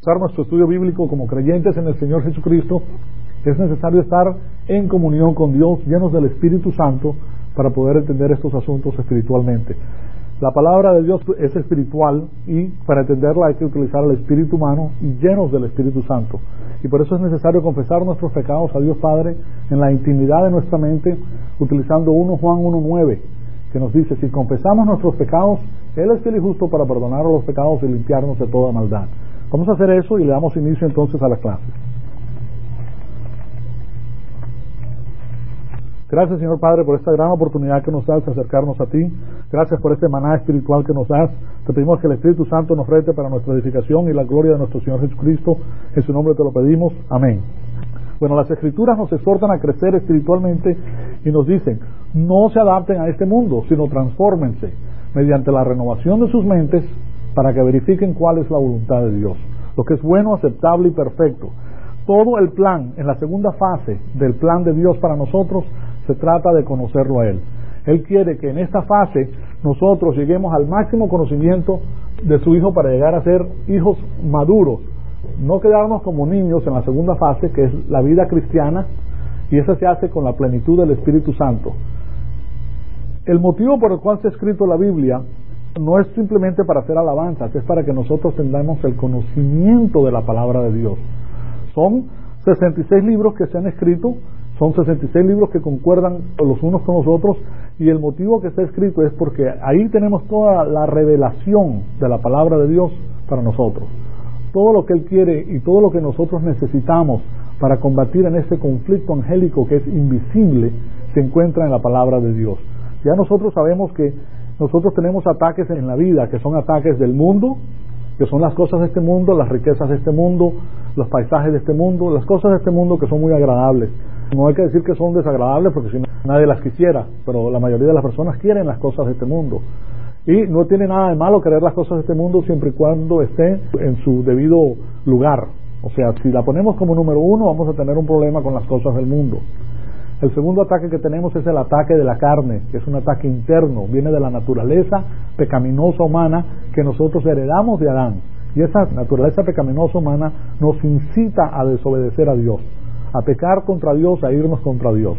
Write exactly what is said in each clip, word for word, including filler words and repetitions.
Para nuestro estudio bíblico como creyentes en el Señor Jesucristo, es necesario estar en comunión con Dios, llenos del Espíritu Santo, para poder entender estos asuntos espiritualmente. La palabra de Dios es espiritual y para entenderla hay que utilizar el espíritu humano y llenos del Espíritu Santo. Y por eso es necesario confesar nuestros pecados a Dios Padre en la intimidad de nuestra mente, utilizando primera Juan uno nueve, que nos dice: si confesamos nuestros pecados, Él es fiel y justo para perdonar los pecados y limpiarnos de toda maldad. Vamos a hacer eso y le damos inicio entonces a la clase. Gracias, Señor Padre, por esta gran oportunidad que nos das de acercarnos a ti. Gracias por este maná espiritual que nos das. Te pedimos que el Espíritu Santo nos rete para nuestra edificación y la gloria de nuestro Señor Jesucristo. En su nombre te lo pedimos. Amén. Bueno, las Escrituras nos exhortan a crecer espiritualmente y nos dicen: no se adapten a este mundo, sino transfórmense mediante la renovación de sus mentes para que verifiquen cuál es la voluntad de Dios, lo que es bueno, aceptable y perfecto. Todo el plan, en la segunda fase del plan de Dios para nosotros, se trata de conocerlo a Él. Él quiere que en esta fase nosotros lleguemos al máximo conocimiento de su Hijo para llegar a ser hijos maduros, no quedarnos como niños en la segunda fase, que es la vida cristiana, y esa se hace con la plenitud del Espíritu Santo. El motivo por el cual se ha escrito la Biblia no es simplemente para hacer alabanzas, es para que nosotros tengamos el conocimiento de la palabra de Dios. Son sesenta y seis libros que se han escrito, son sesenta y seis libros que concuerdan los unos con los otros, y el motivo que está escrito es porque ahí tenemos toda la revelación de la palabra de Dios para nosotros. Todo lo que Él quiere y todo lo que nosotros necesitamos para combatir en este conflicto angélico que es invisible se encuentra en la palabra de Dios. Ya nosotros sabemos que nosotros tenemos ataques en la vida, que son ataques del mundo, que son las cosas de este mundo, las riquezas de este mundo, los paisajes de este mundo, las cosas de este mundo que son muy agradables. No hay que decir que son desagradables porque si no, nadie las quisiera, pero la mayoría de las personas quieren las cosas de este mundo. Y no tiene nada de malo querer las cosas de este mundo siempre y cuando esté en su debido lugar. O sea, si la ponemos como número uno, vamos a tener un problema con las cosas del mundo. El segundo ataque que tenemos es el ataque de la carne, que es un ataque interno, viene de la naturaleza pecaminosa humana que nosotros heredamos de Adán. Y esa naturaleza pecaminosa humana nos incita a desobedecer a Dios, a pecar contra Dios, a irnos contra Dios.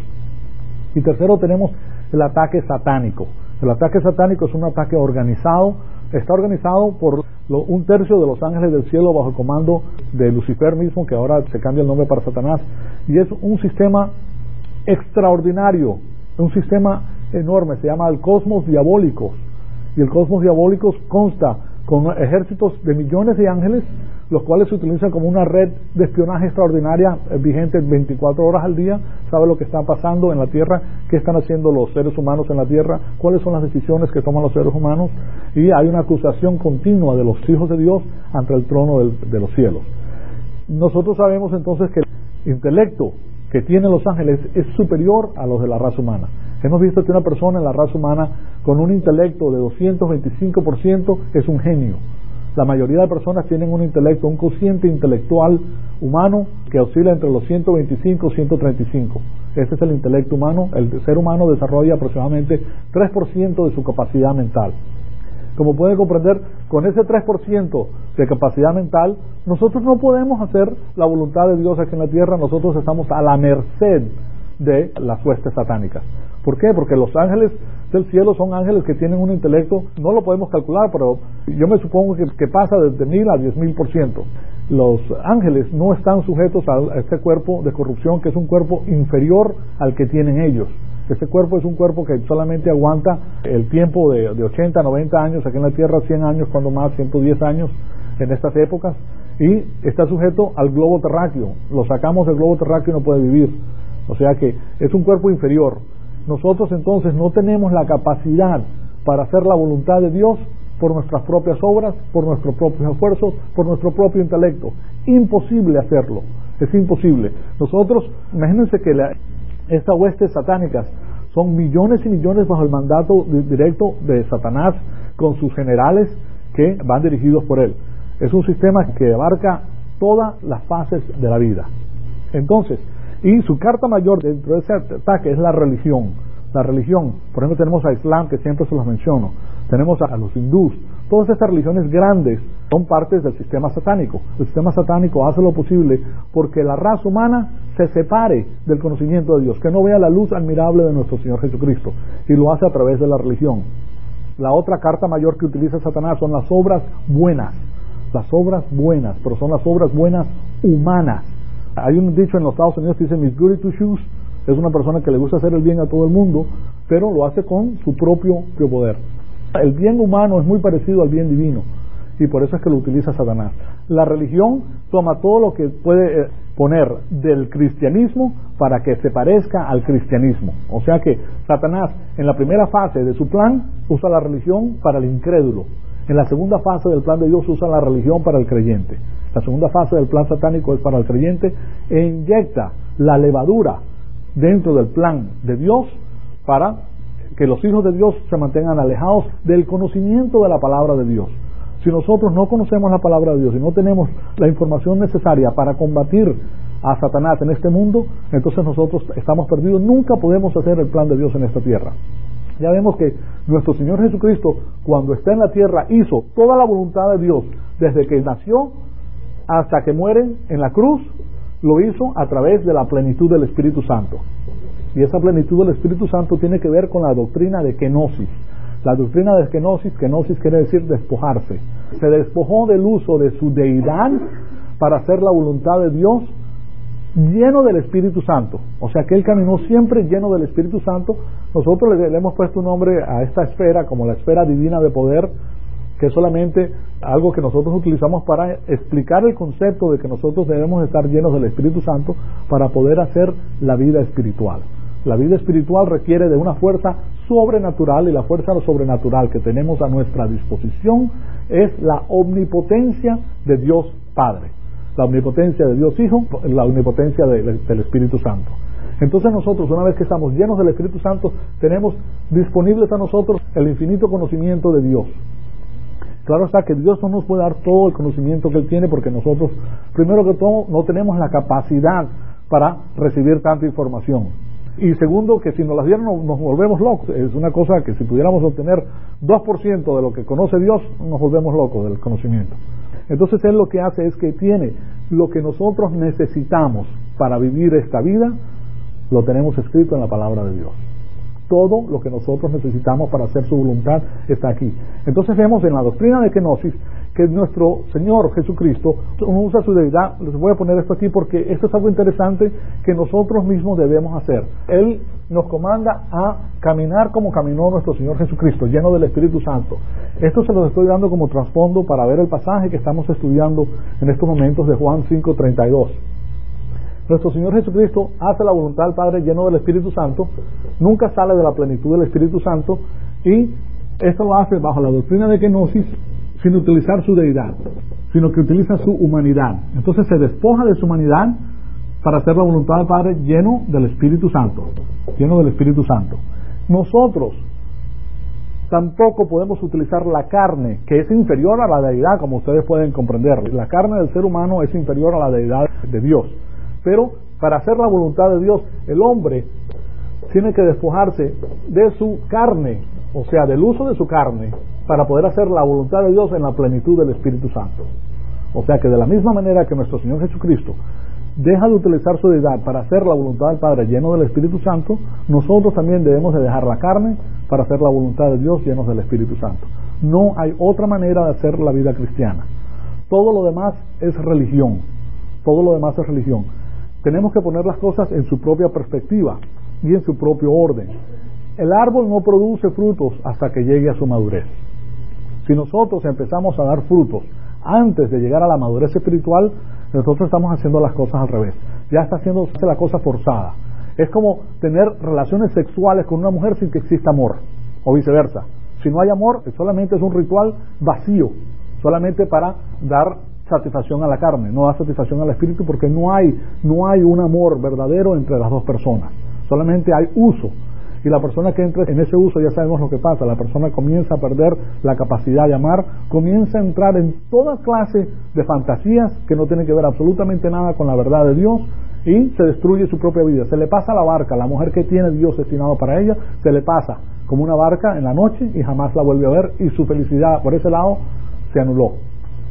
Y tercero tenemos el ataque satánico. El ataque satánico es un ataque organizado, está organizado por lo, un tercio de los ángeles del cielo bajo el comando de Lucifer mismo, que ahora se cambia el nombre para Satanás, y es un sistema extraordinario, un sistema enorme, se llama el cosmos diabólico, y el cosmos diabólico consta con ejércitos de millones de ángeles, los cuales se utilizan como una red de espionaje extraordinaria, eh, vigente veinticuatro horas al día, sabe lo que está pasando en la tierra, qué están haciendo los seres humanos en la tierra, cuáles son las decisiones que toman los seres humanos, y hay una acusación continua de los hijos de Dios ante el trono del, de los cielos. Nosotros sabemos entonces que el intelecto que tienen los ángeles es superior a los de la raza humana. Hemos visto que una persona en la raza humana con un intelecto de doscientos veinticinco por ciento es un genio. La mayoría de personas tienen un intelecto, un cociente intelectual humano que oscila entre los ciento veinticinco y ciento treinta y cinco. Ese es el intelecto humano. El ser humano desarrolla aproximadamente tres por ciento de su capacidad mental. Como pueden comprender, con ese tres por ciento de capacidad mental, nosotros no podemos hacer la voluntad de Dios aquí en la tierra. Nosotros estamos a la merced de las huestes satánicas. ¿Por qué? Porque los ángeles del cielo son ángeles que tienen un intelecto, no lo podemos calcular, pero yo me supongo que, que pasa desde mil a diez mil por ciento. Los ángeles no están sujetos a este cuerpo de corrupción, que es un cuerpo inferior al que tienen ellos. Este cuerpo es un cuerpo que solamente aguanta el tiempo de, de ochenta, noventa años, aquí en la tierra cien años, cuando más, ciento diez años en estas épocas, y está sujeto al globo terráqueo. Lo sacamos del globo terráqueo y no puede vivir. O sea que es un cuerpo inferior. Nosotros entonces no tenemos la capacidad para hacer la voluntad de Dios por nuestras propias obras, por nuestros propios esfuerzos, por nuestro propio intelecto. Imposible hacerlo, es imposible. Nosotros, imagínense que la, estas huestes satánicas son millones y millones bajo el mandato directo de Satanás con sus generales que van dirigidos por él. Es un sistema que abarca todas las fases de la vida. Entonces, y su carta mayor dentro de ese ataque es la religión. La religión, por ejemplo, tenemos a Islam, que siempre se los menciono, tenemos a los hindús, todas estas religiones grandes son partes del sistema satánico. El sistema satánico hace lo posible porque la raza humana se separe del conocimiento de Dios, que no vea la luz admirable de nuestro Señor Jesucristo, y lo hace a través de la religión. La otra carta mayor que utiliza Satanás son las obras buenas, las obras buenas, pero son las obras buenas humanas. Hay un dicho en los Estados Unidos que dice "Miss Goody Two Shoes", es una persona que le gusta hacer el bien a todo el mundo, pero lo hace con su propio poder. El bien humano es muy parecido al bien divino, y por eso es que lo utiliza Satanás. La religión toma todo lo que puede poner del cristianismo para que se parezca al cristianismo. O sea que Satanás, en la primera fase de su plan, usa la religión para el incrédulo. En la segunda fase del plan de Dios usa la religión para el creyente. La segunda fase del plan satánico es para el creyente e inyecta la levadura dentro del plan de Dios para que los hijos de Dios se mantengan alejados del conocimiento de la palabra de Dios. Si nosotros no conocemos la palabra de Dios y no tenemos la información necesaria para combatir a Satanás en este mundo, entonces nosotros estamos perdidos. Nunca podemos hacer el plan de Dios en esta tierra. Ya vemos que nuestro Señor Jesucristo, cuando está en la tierra, hizo toda la voluntad de Dios desde que nació hasta que muere en la cruz. Lo hizo a través de la plenitud del Espíritu Santo. Y esa plenitud del Espíritu Santo tiene que ver con la doctrina de kenosis. La doctrina de kenosis, kenosis quiere decir despojarse. Se despojó del uso de su deidad para hacer la voluntad de Dios, lleno del Espíritu Santo. O sea que Él caminó siempre lleno del Espíritu Santo. Nosotros le, le hemos puesto un nombre a esta esfera como la esfera divina de poder, que es solamente algo que nosotros utilizamos para explicar el concepto de que nosotros debemos estar llenos del Espíritu Santo para poder hacer la vida espiritual. La vida espiritual requiere de una fuerza sobrenatural, y la fuerza sobrenatural que tenemos a nuestra disposición es la omnipotencia de Dios Padre, la omnipotencia de Dios Hijo, la omnipotencia de, de, del Espíritu Santo. Entonces nosotros, una vez que estamos llenos del Espíritu Santo, tenemos disponibles a nosotros el infinito conocimiento de Dios. Claro está que Dios no nos puede dar todo el conocimiento que Él tiene, porque nosotros, primero que todo, no tenemos la capacidad para recibir tanta información. Y segundo, que si nos las dieran nos volvemos locos. Es una cosa que si pudiéramos obtener dos por ciento de lo que conoce Dios, nos volvemos locos del conocimiento. Entonces Él lo que hace es que tiene lo que nosotros necesitamos para vivir esta vida, lo tenemos escrito en la palabra de Dios. Todo lo que nosotros necesitamos para hacer su voluntad está aquí. Entonces vemos en la doctrina de kenosis que nuestro Señor Jesucristo usa su deidad. Les voy a poner esto aquí porque esto es algo interesante que nosotros mismos debemos hacer. Él nos comanda a caminar como caminó nuestro Señor Jesucristo, lleno del Espíritu Santo. Esto se lo estoy dando como trasfondo para ver el pasaje que estamos estudiando en estos momentos de Juan cinco treinta y dos. Nuestro Señor Jesucristo hace la voluntad del Padre lleno del Espíritu Santo, nunca sale de la plenitud del Espíritu Santo, y esto lo hace bajo la doctrina de kenosis, sin utilizar su deidad, sino que utiliza su humanidad. Entonces se despoja de su humanidad para hacer la voluntad del Padre lleno del Espíritu Santo, lleno del Espíritu Santo. Nosotros tampoco podemos utilizar la carne, que es inferior a la deidad, como ustedes pueden comprender. La carne del ser humano es inferior a la deidad de Dios. Pero para hacer la voluntad de Dios, el hombre tiene que despojarse de su carne, o sea, del uso de su carne, para poder hacer la voluntad de Dios en la plenitud del Espíritu Santo. O sea que de la misma manera que nuestro Señor Jesucristo deja de utilizar su deidad para hacer la voluntad del Padre lleno del Espíritu Santo, nosotros también debemos de dejar la carne para hacer la voluntad de Dios llenos del Espíritu Santo. No hay otra manera de hacer la vida cristiana. Todo lo demás es religión. Todo lo demás es religión. Tenemos que poner las cosas en su propia perspectiva y en su propio orden. El árbol no produce frutos hasta que llegue a su madurez. Si nosotros empezamos a dar frutos antes de llegar a la madurez espiritual, nosotros estamos haciendo las cosas al revés. Ya está haciendo la cosa forzada. Es como tener relaciones sexuales con una mujer sin que exista amor, o viceversa. Si no hay amor, solamente es un ritual vacío, solamente para dar satisfacción a la carne, no da satisfacción al espíritu, porque no hay, no hay un amor verdadero entre las dos personas. Solamente hay uso. Y la persona que entra en ese uso, ya sabemos lo que pasa, la persona comienza a perder la capacidad de amar, comienza a entrar en toda clase de fantasías que no tienen que ver absolutamente nada con la verdad de Dios, y se destruye su propia vida. Se le pasa la barca, la mujer que tiene Dios destinado para ella, se le pasa como una barca en la noche y jamás la vuelve a ver, y su felicidad por ese lado se anuló.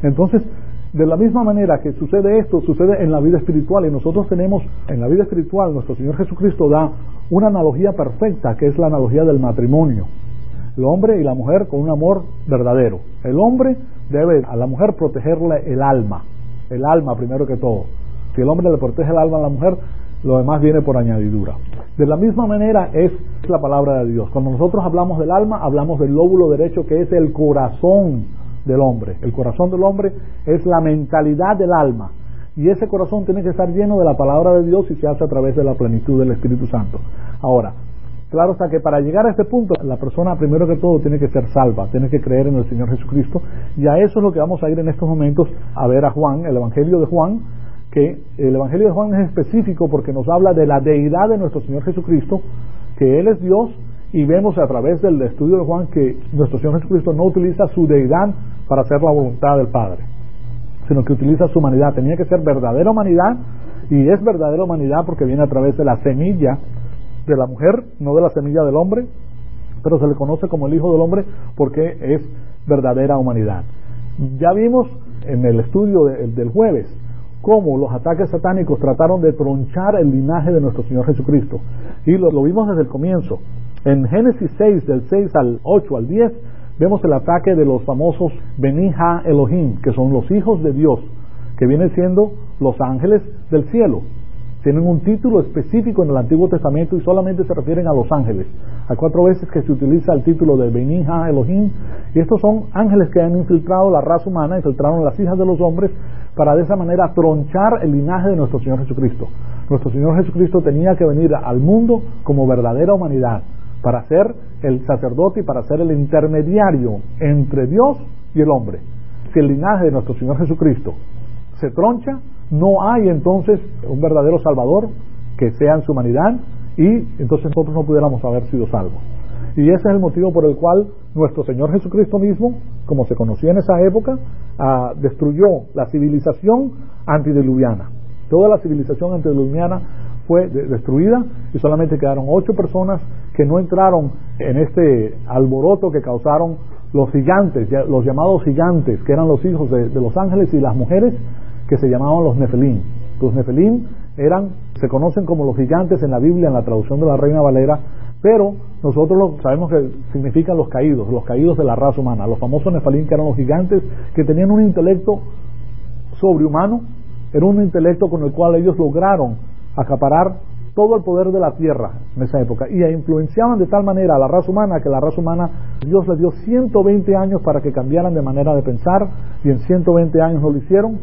Entonces, de la misma manera que sucede esto, sucede en la vida espiritual, y nosotros tenemos, en la vida espiritual, nuestro Señor Jesucristo da una analogía perfecta, que es la analogía del matrimonio. El hombre y la mujer con un amor verdadero. El hombre debe a la mujer protegerle el alma, el alma primero que todo. Si el hombre le protege el alma a la mujer, lo demás viene por añadidura. De la misma manera es la palabra de Dios. Cuando nosotros hablamos del alma, hablamos del lóbulo derecho, que es el corazón del hombre. El corazón del hombre es la mentalidad del alma, y ese corazón tiene que estar lleno de la palabra de Dios, y se hace a través de la plenitud del Espíritu Santo. Ahora, claro está que para llegar a este punto, la persona primero que todo tiene que ser salva, tiene que creer en el Señor Jesucristo, y a eso es lo que vamos a ir en estos momentos a ver a Juan, el Evangelio de Juan, que el Evangelio de Juan es específico porque nos habla de la deidad de nuestro Señor Jesucristo, que Él es Dios, y vemos a través del estudio de Juan que nuestro Señor Jesucristo no utiliza su deidad para hacer la voluntad del Padre, sino que utiliza su humanidad. Tenía que ser verdadera humanidad, y es verdadera humanidad porque viene a través de la semilla de la mujer, no de la semilla del hombre, pero se le conoce como el Hijo del Hombre porque es verdadera humanidad. Ya vimos en el estudio de, del jueves cómo los ataques satánicos trataron de tronchar el linaje de nuestro Señor Jesucristo, y lo, lo vimos desde el comienzo. En Génesis seis, del seis al ocho al diez, vemos el ataque de los famosos Beni Ha Elohim, que son los hijos de Dios, que vienen siendo los ángeles del cielo. Tienen un título específico en el Antiguo Testamento y solamente se refieren a los ángeles. Hay cuatro veces que se utiliza el título de Beni Ha Elohim, y estos son ángeles que han infiltrado la raza humana, infiltraron las hijas de los hombres, para de esa manera tronchar el linaje de nuestro Señor Jesucristo. Nuestro Señor Jesucristo tenía que venir al mundo como verdadera humanidad, para ser el sacerdote y para ser el intermediario entre Dios y el hombre. Si el linaje de nuestro Señor Jesucristo se troncha, no hay entonces un verdadero Salvador que sea en su humanidad, y entonces nosotros no pudiéramos haber sido salvos. Y ese es el motivo por el cual nuestro Señor Jesucristo mismo, como se conocía en esa época, uh, destruyó la civilización antediluviana. Toda la civilización antediluviana fue de, destruida, y solamente quedaron ocho personas que no entraron en este alboroto que causaron los gigantes, los llamados gigantes, que eran los hijos de, de los ángeles y las mujeres, que se llamaban los Nefelim. Los Nefelim eran, se conocen como los gigantes en la Biblia, en la traducción de la Reina Valera, pero nosotros lo, sabemos que significan los caídos, los caídos de la raza humana. Los famosos Nefelim, que eran los gigantes, que tenían un intelecto sobrehumano, era un intelecto con el cual ellos lograron acaparar todo el poder de la tierra en esa época, y influenciaban de tal manera a la raza humana que la raza humana, Dios les dio ciento veinte años para que cambiaran de manera de pensar, y en ciento veinte años no lo hicieron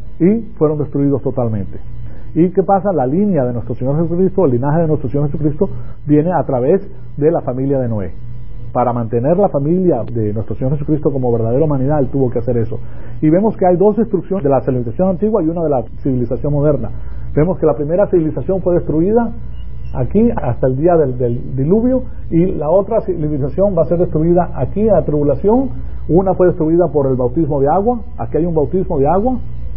y fueron destruidos totalmente. ¿Y qué pasa? La línea de nuestro Señor Jesucristo, el linaje de nuestro Señor Jesucristo, viene a través de la familia de Noé. Para mantener la familia de nuestro Señor Jesucristo como verdadera humanidad, Él tuvo que hacer eso. Y vemos que hay dos destrucciones, de la civilización antigua y una de la civilización moderna. Vemos que la primera civilización fue destruida aquí hasta el día del, del diluvio, y la otra civilización va a ser destruida aquí en la tribulación. Una fue destruida por el bautismo de agua. Aquí hay un bautismo de agua,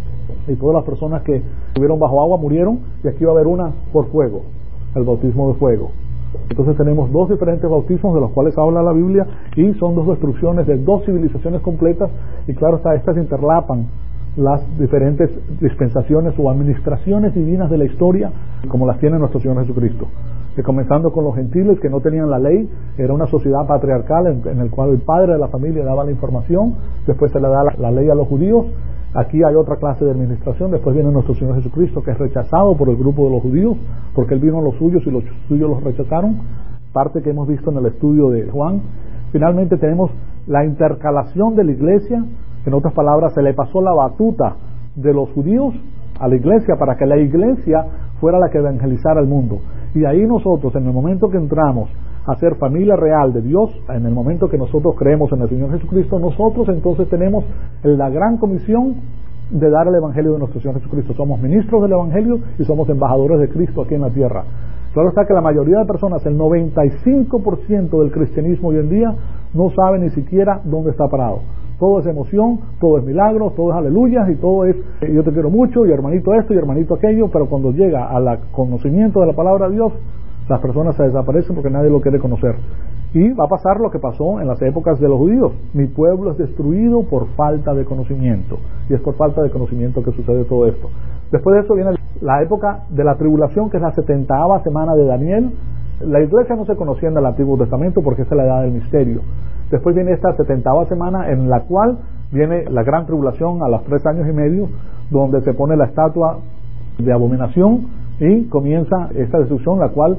y todas las personas que estuvieron bajo agua murieron, y aquí va a haber una por fuego, el bautismo de fuego. Entonces tenemos dos diferentes bautismos de los cuales habla la Biblia, y son dos destrucciones de dos civilizaciones completas, y claro está, estas interlapan las diferentes dispensaciones o administraciones divinas de la historia, como las tiene nuestro Señor Jesucristo. Que comenzando con los gentiles, que no tenían la ley, era una sociedad patriarcal en, en el cual el padre de la familia daba la información, después se le da la, la ley a los judíos. Aquí hay otra clase de administración. Después viene nuestro Señor Jesucristo, que es rechazado por el grupo de los judíos, porque Él vino a los suyos y los suyos los rechazaron, parte que hemos visto en el estudio de Juan. Finalmente tenemos la intercalación de la iglesia. En otras palabras, se le pasó la batuta de los judíos a la iglesia para que la iglesia fuera la que evangelizara el mundo. Y ahí nosotros, en el momento que entramos a ser familia real de Dios, en el momento que nosotros creemos en el Señor Jesucristo, nosotros entonces tenemos la gran comisión de dar el Evangelio de nuestro Señor Jesucristo. Somos ministros del Evangelio y somos embajadores de Cristo aquí en la tierra. Claro está que la mayoría de personas, el noventa y cinco por ciento del cristianismo hoy en día, no sabe ni siquiera dónde está parado. Todo es emoción, todo es milagro, todo es aleluyas, y todo es eh, yo te quiero mucho, y hermanito esto y hermanito aquello, pero cuando llega al conocimiento de la palabra de Dios, Las personas se desaparecen porque nadie lo quiere conocer. Y va a pasar lo que pasó en las épocas de los judíos. Mi pueblo es destruido por falta de conocimiento. Y es por falta de conocimiento que sucede todo esto. Después de eso viene la época de la tribulación, que es la setentaava semana de Daniel. La iglesia no se conocía en el Antiguo Testamento porque esa es la edad del misterio. Después viene esta setentaava semana, en la cual viene la gran tribulación a los tres años y medio, donde se pone la estatua de abominación y comienza esta destrucción, la cual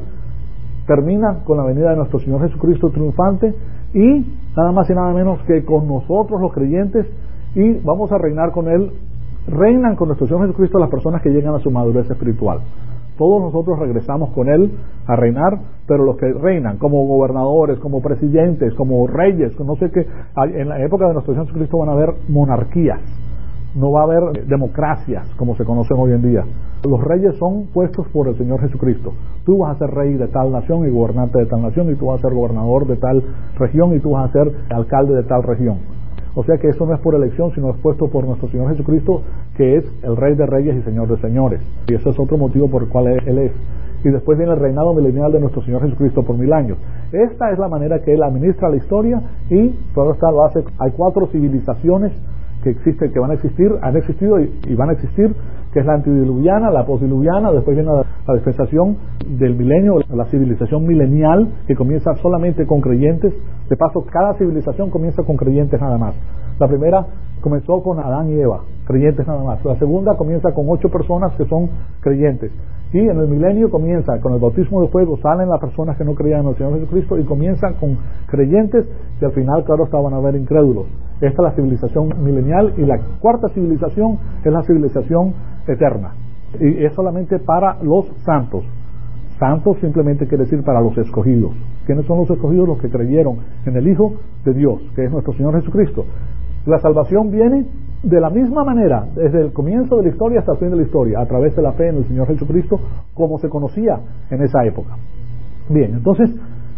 termina con la venida de nuestro Señor Jesucristo triunfante, y nada más y nada menos que con nosotros los creyentes, y vamos a reinar con Él. Reinan con nuestro Señor Jesucristo las personas que llegan a su madurez espiritual. Todos nosotros regresamos con Él a reinar, pero los que reinan como gobernadores, como presidentes, como reyes, no sé qué, en la época de nuestro Señor Jesucristo van a haber monarquías, no va a haber democracias como se conocen hoy en día. Los reyes son puestos por el Señor Jesucristo. Tú vas a ser rey de tal nación y gobernante de tal nación, y tú vas a ser gobernador de tal región, y tú vas a ser alcalde de tal región. O sea que eso no es por elección, sino es puesto por nuestro Señor Jesucristo, que es el Rey de Reyes y Señor de Señores. Y ese es otro motivo por el cual Él es. Y después viene el reinado milenial de nuestro Señor Jesucristo por mil años. Esta es la manera que Él administra la historia, y todo esto lo hace. Hay cuatro civilizaciones que existen, que van a existir, han existido y, y van a existir, que es la antediluviana, la postdiluviana, después viene la, la dispensación del milenio, la civilización milenial, que comienza solamente con creyentes. De paso, cada civilización comienza con creyentes nada más. La primera comenzó con Adán y Eva, creyentes nada más. La segunda comienza con ocho personas que son creyentes. Y en el milenio comienza con el bautismo de fuego, salen las personas que no creían en el Señor Jesucristo y comienzan con creyentes, y al final, claro, estaban a ver incrédulos. Esta es la civilización milenial, y la cuarta civilización es la civilización eterna. Y es solamente para los santos. Santos simplemente quiere decir para los escogidos. ¿Quiénes son los escogidos? Los que creyeron en el Hijo de Dios, que es nuestro Señor Jesucristo. La salvación viene de la misma manera, desde el comienzo de la historia hasta el fin de la historia, a través de la fe en el Señor Jesucristo, como se conocía en esa época. Bien, entonces,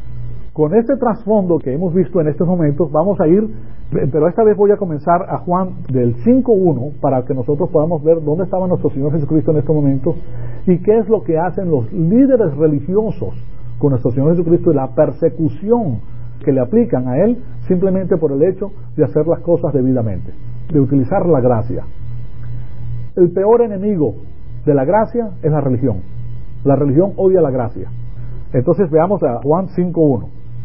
con este trasfondo que hemos visto en estos momentos, vamos a ir, pero esta vez voy a comenzar a Juan del cinco uno, para que nosotros podamos ver dónde estaba nuestro Señor Jesucristo en estos momentos, y qué es lo que hacen los líderes religiosos con nuestro Señor Jesucristo, y la persecución que le aplican a Él, simplemente por el hecho de hacer las cosas debidamente, de utilizar la gracia. El peor enemigo de la gracia es la religión. La religión odia la gracia. Entonces veamos a Juan cinco uno.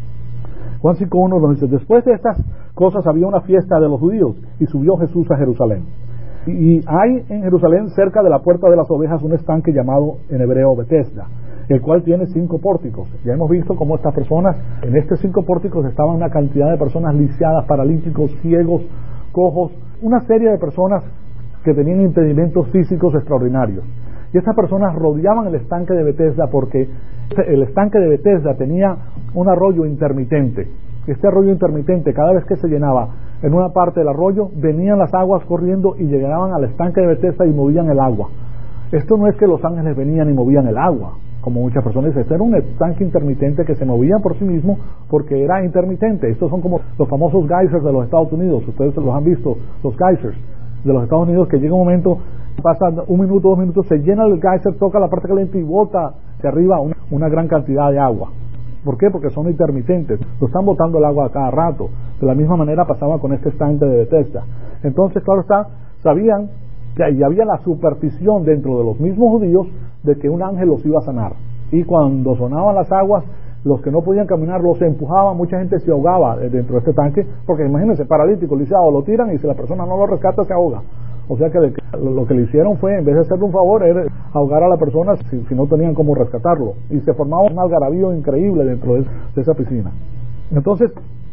Juan cinco uno nos dice: después de estas cosas había una fiesta de los judíos, y subió Jesús a Jerusalén. Y hay en Jerusalén, cerca de la puerta de las ovejas, un estanque llamado en hebreo Betesda, el cual tiene cinco pórticos. Ya hemos visto cómo estas personas, en estos cinco pórticos estaban una cantidad de personas lisiadas, paralíticos, ciegos, cojos, una serie de personas que tenían impedimentos físicos extraordinarios. Y estas personas rodeaban el estanque de Betesda, porque el estanque de Betesda tenía un arroyo intermitente. Este arroyo intermitente, cada vez que se llenaba en una parte del arroyo, venían las aguas corriendo y llegaban al estanque de Betesda y movían el agua. Esto no es que los ángeles venían y movían el agua, como muchas personas dicen. Este era un estanque intermitente que se movía por sí mismo porque era intermitente. Estos son como los famosos geysers de los Estados Unidos. Ustedes los han visto, los geysers de los Estados Unidos, que llega un momento, pasa un minuto, dos minutos, se llena el geyser, toca la parte caliente y bota hacia arriba una, una gran cantidad de agua. ¿Por qué? Porque son intermitentes, lo están botando el agua a cada rato. De la misma manera pasaba con este estanque de Betesda. Entonces, claro está, sabían que y había la superstición dentro de los mismos judíos de que un ángel los iba a sanar. Y cuando sonaban las aguas, los que no podían caminar los empujaban, mucha gente se ahogaba dentro de este tanque, porque imagínense, paralítico, lisiado, lo tiran y si la persona no lo rescata se ahoga. O sea que lo que le hicieron fue, en vez de hacerle un favor, era ahogar a la persona si, si no tenían cómo rescatarlo. Y se formaba un algarabío increíble dentro de, de esa piscina. Entonces,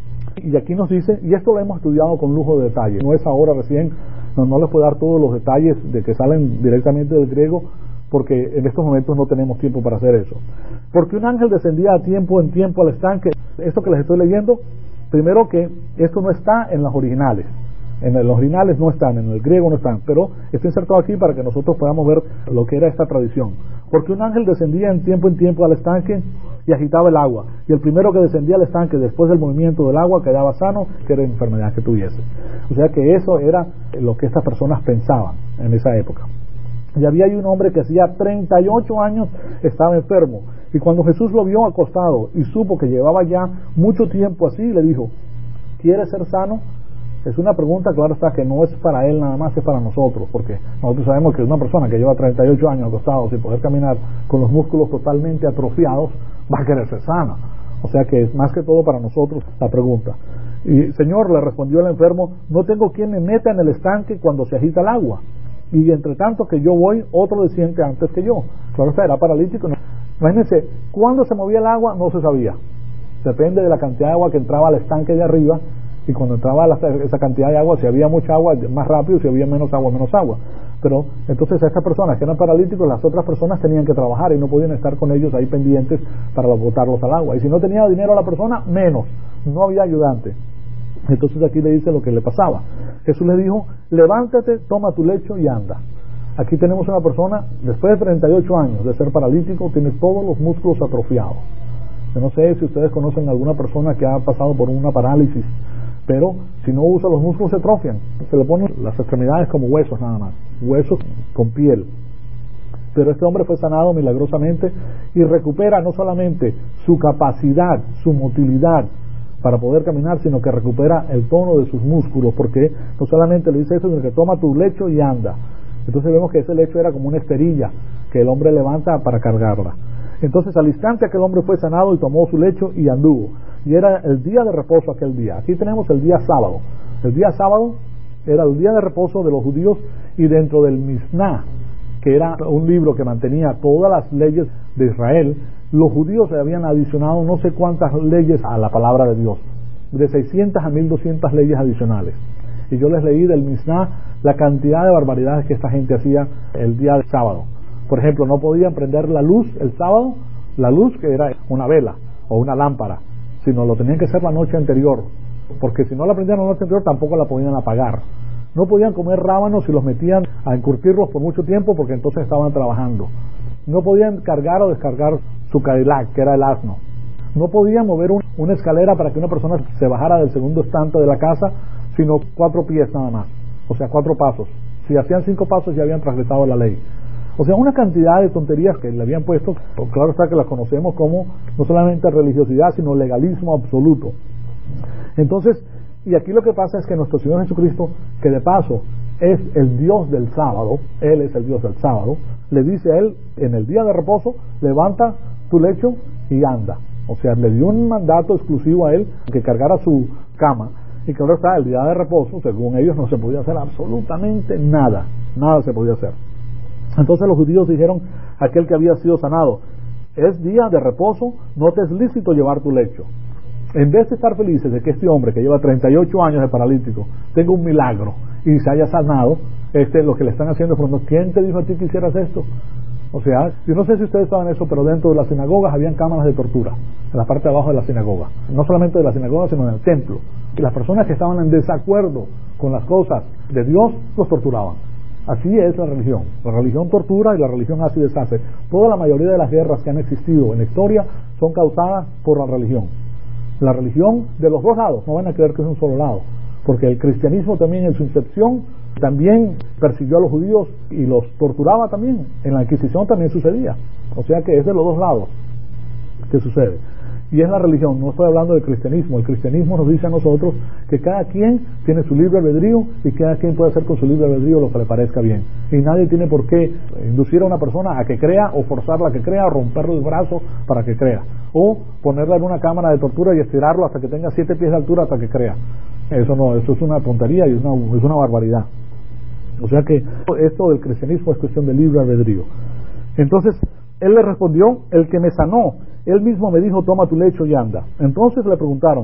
y aquí nos dice, y esto lo hemos estudiado con lujo de detalle, no es ahora recién, no, no les puedo dar todos los detalles de que salen directamente del griego, porque en estos momentos no tenemos tiempo para hacer eso. Porque un ángel descendía a tiempo en tiempo al estanque. Esto que les estoy leyendo, primero que esto no está en las originales. En los originales no están, en el griego no están, pero está insertado aquí para que nosotros podamos ver lo que era esta tradición. Porque un ángel descendía en tiempo en tiempo al estanque y agitaba el agua, y el primero que descendía al estanque después del movimiento del agua quedaba sano, que era enfermedad que tuviese. O sea que eso era lo que estas personas pensaban en esa época. Y había ahí un hombre que hacía treinta y ocho años estaba enfermo, Y cuando Jesús lo vio acostado y supo que llevaba ya mucho tiempo así, le dijo: ¿quieres ser sano? Es una pregunta, claro está, que no es para él nada más, es para nosotros, porque nosotros sabemos que una persona que lleva treinta y ocho años acostado sin poder caminar, con los músculos totalmente atrofiados, va a querer ser sana. O sea que es más que todo para nosotros la pregunta. Y Señor, le respondió el enfermo, no tengo quien me meta en el estanque cuando se agita el agua, y entre tanto que yo voy, otro desciende antes que yo. Claro está, era paralítico. Imagínense, cuando se movía el agua no se sabía, depende de la cantidad de agua que entraba al estanque de arriba, y cuando entraba la, esa cantidad de agua, si había mucha agua, más rápido, si había menos agua, menos agua. Pero entonces a estas personas que eran paralíticos, las otras personas tenían que trabajar y no podían estar con ellos ahí pendientes para botarlos al agua. Y si no tenía dinero la persona, menos, no había ayudante. Entonces aquí le dice lo que le pasaba. Jesús le dijo: levántate, toma tu lecho y anda. Aquí tenemos una persona, después de treinta y ocho años de ser paralítico, tiene todos los músculos atrofiados. Yo no sé si ustedes conocen a alguna persona que ha pasado por una parálisis, pero si no usa los músculos se atrofian, se le ponen las extremidades como huesos nada más, huesos con piel. Pero este hombre fue sanado milagrosamente y recupera no solamente su capacidad, su motilidad para poder caminar, sino que recupera el tono de sus músculos, porque no solamente le dice eso, sino que toma tu lecho y anda. Entonces vemos que ese lecho era como una esterilla que el hombre levanta para cargarla. Entonces al instante aquel hombre fue sanado y tomó su lecho y anduvo. Y era el día de reposo aquel día. Aquí tenemos el día sábado. El día sábado era el día de reposo de los judíos, y dentro del Misná, que era un libro que mantenía todas las leyes de Israel, los judíos le habían adicionado no sé cuántas leyes a la palabra de Dios, de seiscientas a mil doscientas leyes adicionales. Y yo les leí del Misná la cantidad de barbaridades que esta gente hacía el día del sábado. Por ejemplo, no podían prender la luz el sábado, la luz que era una vela o una lámpara, sino lo tenían que hacer la noche anterior, porque si no la prendían la noche anterior tampoco la podían apagar. No podían comer rábanos y los metían a encurtirlos por mucho tiempo, porque entonces estaban trabajando. No podían cargar o descargar su Cadillac, que era el asno. No podían mover un, una escalera para que una persona se bajara del segundo estante de la casa, sino cuatro pies nada más, o sea, cuatro pasos. Si hacían cinco pasos ya habían transgresado la ley. O sea, una cantidad de tonterías que le habían puesto. Claro está que las conocemos como no solamente religiosidad, sino legalismo absoluto. Entonces, y aquí lo que pasa es que nuestro Señor Jesucristo, que de paso es el Dios del sábado, Él es el Dios del sábado, le dice a Él, en el día de reposo, levanta tu lecho y anda. O sea, le dio un mandato exclusivo a Él, que cargara su cama. Y claro está, el día de reposo, según ellos, no se podía hacer absolutamente nada. Nada se podía hacer. Entonces los judíos dijeron a aquel que había sido sanado: es día de reposo, no te es lícito llevar tu lecho. En vez de estar felices de que este hombre que lleva treinta y ocho años de paralítico tenga un milagro y se haya sanado, este, lo que le están haciendo es: ¿quién te dijo a ti que hicieras esto? O sea, yo no sé si ustedes saben eso, pero dentro de las sinagogas habían cámaras de tortura en la parte de abajo de la sinagoga, no solamente de la sinagoga sino en el templo, y las personas que estaban en desacuerdo con las cosas de Dios los torturaban. Así es la religión. La religión tortura y la religión hace y deshace. Toda la mayoría de las guerras que han existido en la historia son causadas por la religión. La religión de los dos lados, no van a creer que es un solo lado, porque el cristianismo también en su incepción también persiguió a los judíos y los torturaba también. En la Inquisición también sucedía. O sea que es de los dos lados que sucede. Y es la religión, no estoy hablando del cristianismo. El cristianismo nos dice a nosotros que cada quien tiene su libre albedrío y cada quien puede hacer con su libre albedrío lo que le parezca bien. Y nadie tiene por qué inducir a una persona a que crea, o forzarla a que crea, o romperle el brazo para que crea, o ponerla en una cámara de tortura y estirarlo hasta que tenga siete pies de altura hasta que crea. Eso no, eso es una tontería y es una, es una barbaridad. O sea que esto del cristianismo es cuestión de libre albedrío. Entonces él le respondió: el que me sanó, él mismo me dijo, toma tu lecho y anda. Entonces le preguntaron: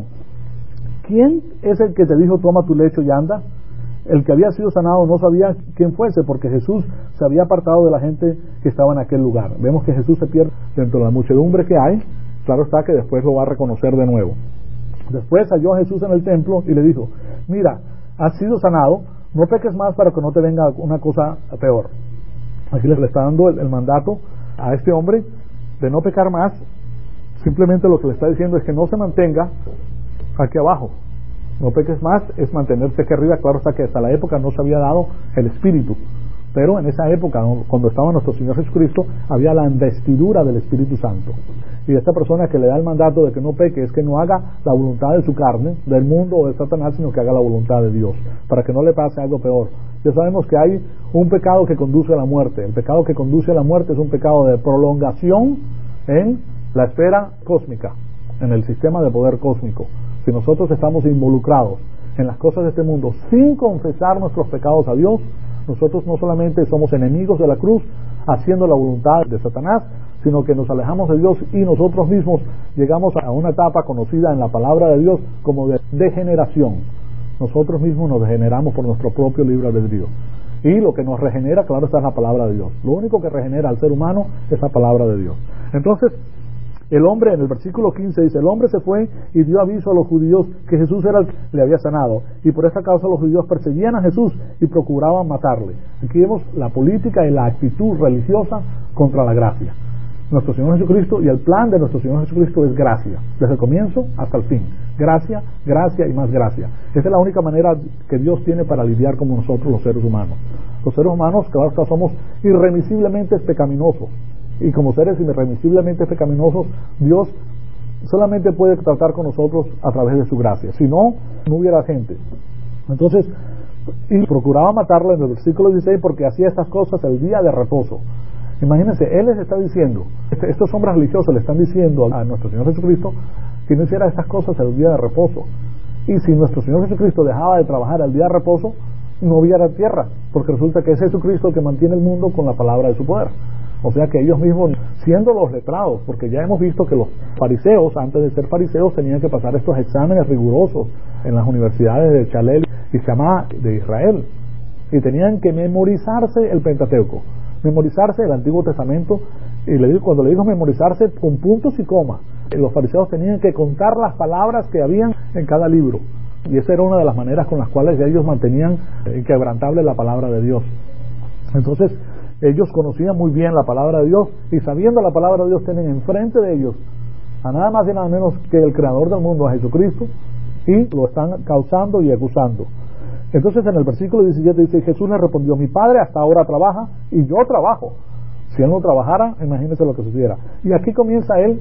¿quién es el que te dijo, toma tu lecho y anda? El que había sido sanado no sabía quién fuese, porque Jesús se había apartado de la gente que estaba en aquel lugar. Vemos que Jesús se pierde dentro de la muchedumbre que hay. Claro está que después lo va a reconocer de nuevo. Después halló a Jesús en el templo y le dijo: mira, has sido sanado, no peques más para que no te venga una cosa peor. Aquí les está dando el, el mandato a este hombre de no pecar más. Simplemente lo que le está diciendo es que no se mantenga aquí abajo. No peques más es mantenerse aquí arriba. Claro está que hasta la época no se había dado el Espíritu, Pero en esa época, cuando estaba nuestro Señor Jesucristo, había la investidura del Espíritu Santo. Y esta persona que le da el mandato de que no peque es que no haga la voluntad de su carne, del mundo o de Satanás, sino que haga la voluntad de Dios, para que no le pase algo peor. Ya sabemos que hay un pecado que conduce a la muerte. El pecado que conduce a la muerte es un pecado de prolongación en la esfera cósmica, en el sistema de poder cósmico. Si nosotros estamos involucrados en las cosas de este mundo sin confesar nuestros pecados a Dios, nosotros no solamente somos enemigos de la cruz, haciendo la voluntad de Satanás, sino que nos alejamos de Dios y nosotros mismos llegamos a una etapa conocida en la palabra de Dios como de degeneración. Nosotros mismos nos degeneramos por nuestro propio libre albedrío. Y lo que nos regenera, claro, está en la palabra de Dios. Lo único que regenera al ser humano es la palabra de Dios. Entonces, el hombre, en el versículo quince dice, el hombre se fue y dio aviso a los judíos que Jesús era el que le había sanado, y por esta causa los judíos perseguían a Jesús y procuraban matarle. Aquí vemos la política y la actitud religiosa contra la gracia. Nuestro Señor Jesucristo, y el plan de nuestro Señor Jesucristo es gracia, desde el comienzo hasta el fin. Gracia, gracia y más gracia. Esa es la única manera que Dios tiene para lidiar con nosotros los seres humanos. Los seres humanos, claro está, somos irremisiblemente pecaminosos. Y como seres irremisiblemente pecaminosos, Dios solamente puede tratar con nosotros a través de su gracia. Si no, no hubiera gente. Entonces, y procuraba matarlo en el versículo dieciséis porque hacía estas cosas el día de reposo. Imagínense, Él les está diciendo, estos hombres religiosos le están diciendo a nuestro Señor Jesucristo que no hiciera estas cosas el día de reposo. Y si nuestro Señor Jesucristo dejaba de trabajar el día de reposo, no hubiera tierra, porque resulta que es Jesucristo el que mantiene el mundo con la palabra de su poder. O sea que ellos mismos, siendo los letrados, porque ya hemos visto que los fariseos, antes de ser fariseos, tenían que pasar estos exámenes rigurosos en las universidades de Chalel y Shammah de Israel, y tenían que memorizarse el Pentateuco, memorizarse el Antiguo Testamento, y le digo, cuando le digo memorizarse con puntos y comas, los fariseos tenían que contar las palabras que habían en cada libro, y esa era una de las maneras con las cuales ellos mantenían inquebrantable la palabra de Dios. Entonces ellos conocían muy bien la palabra de Dios, y sabiendo la palabra de Dios tienen enfrente de ellos a nada más y nada menos que el creador del mundo, a Jesucristo, y lo están causando y acusando. Entonces en el versículo diecisiete dice, Jesús le respondió, mi padre hasta ahora trabaja y yo trabajo. Si él no trabajara, imagínense lo que sucediera. Y aquí comienza él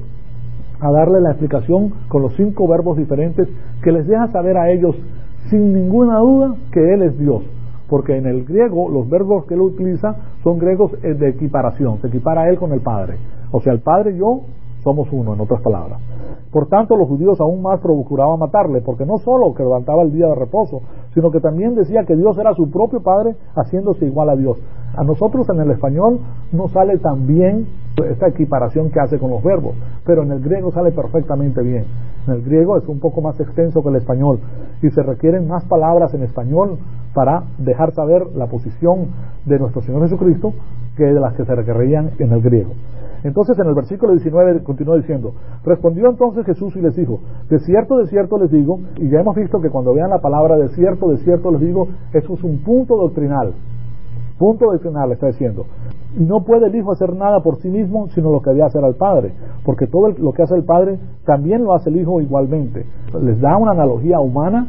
a darle la explicación con los cinco verbos diferentes que les deja saber a ellos sin ninguna duda que él es Dios, porque en el griego los verbos que él utiliza son griegos de equiparación, se equipara a él con el Padre, o sea, el Padre y yo somos uno, en otras palabras. Por tanto, los judíos aún más procuraban matarle, porque no solo que levantaba el día de reposo, sino que también decía que Dios era su propio Padre, haciéndose igual a Dios. A nosotros en el español no sale tan bien esta equiparación que hace con los verbos, pero en el griego sale perfectamente bien. En el griego es un poco más extenso que el español, y se requieren más palabras en español para dejar saber la posición de nuestro Señor Jesucristo que de las que se requerían en el griego. Entonces en el versículo diecinueve continúa diciendo, respondió entonces Jesús y les dijo, de cierto, de cierto les digo, y ya hemos visto que cuando vean la palabra de cierto, de cierto les digo, eso es un punto doctrinal, punto doctrinal está diciendo, no puede el Hijo hacer nada por sí mismo, sino lo que debe hacer al Padre, porque todo lo que hace el Padre, también lo hace el Hijo igualmente. Les da una analogía humana,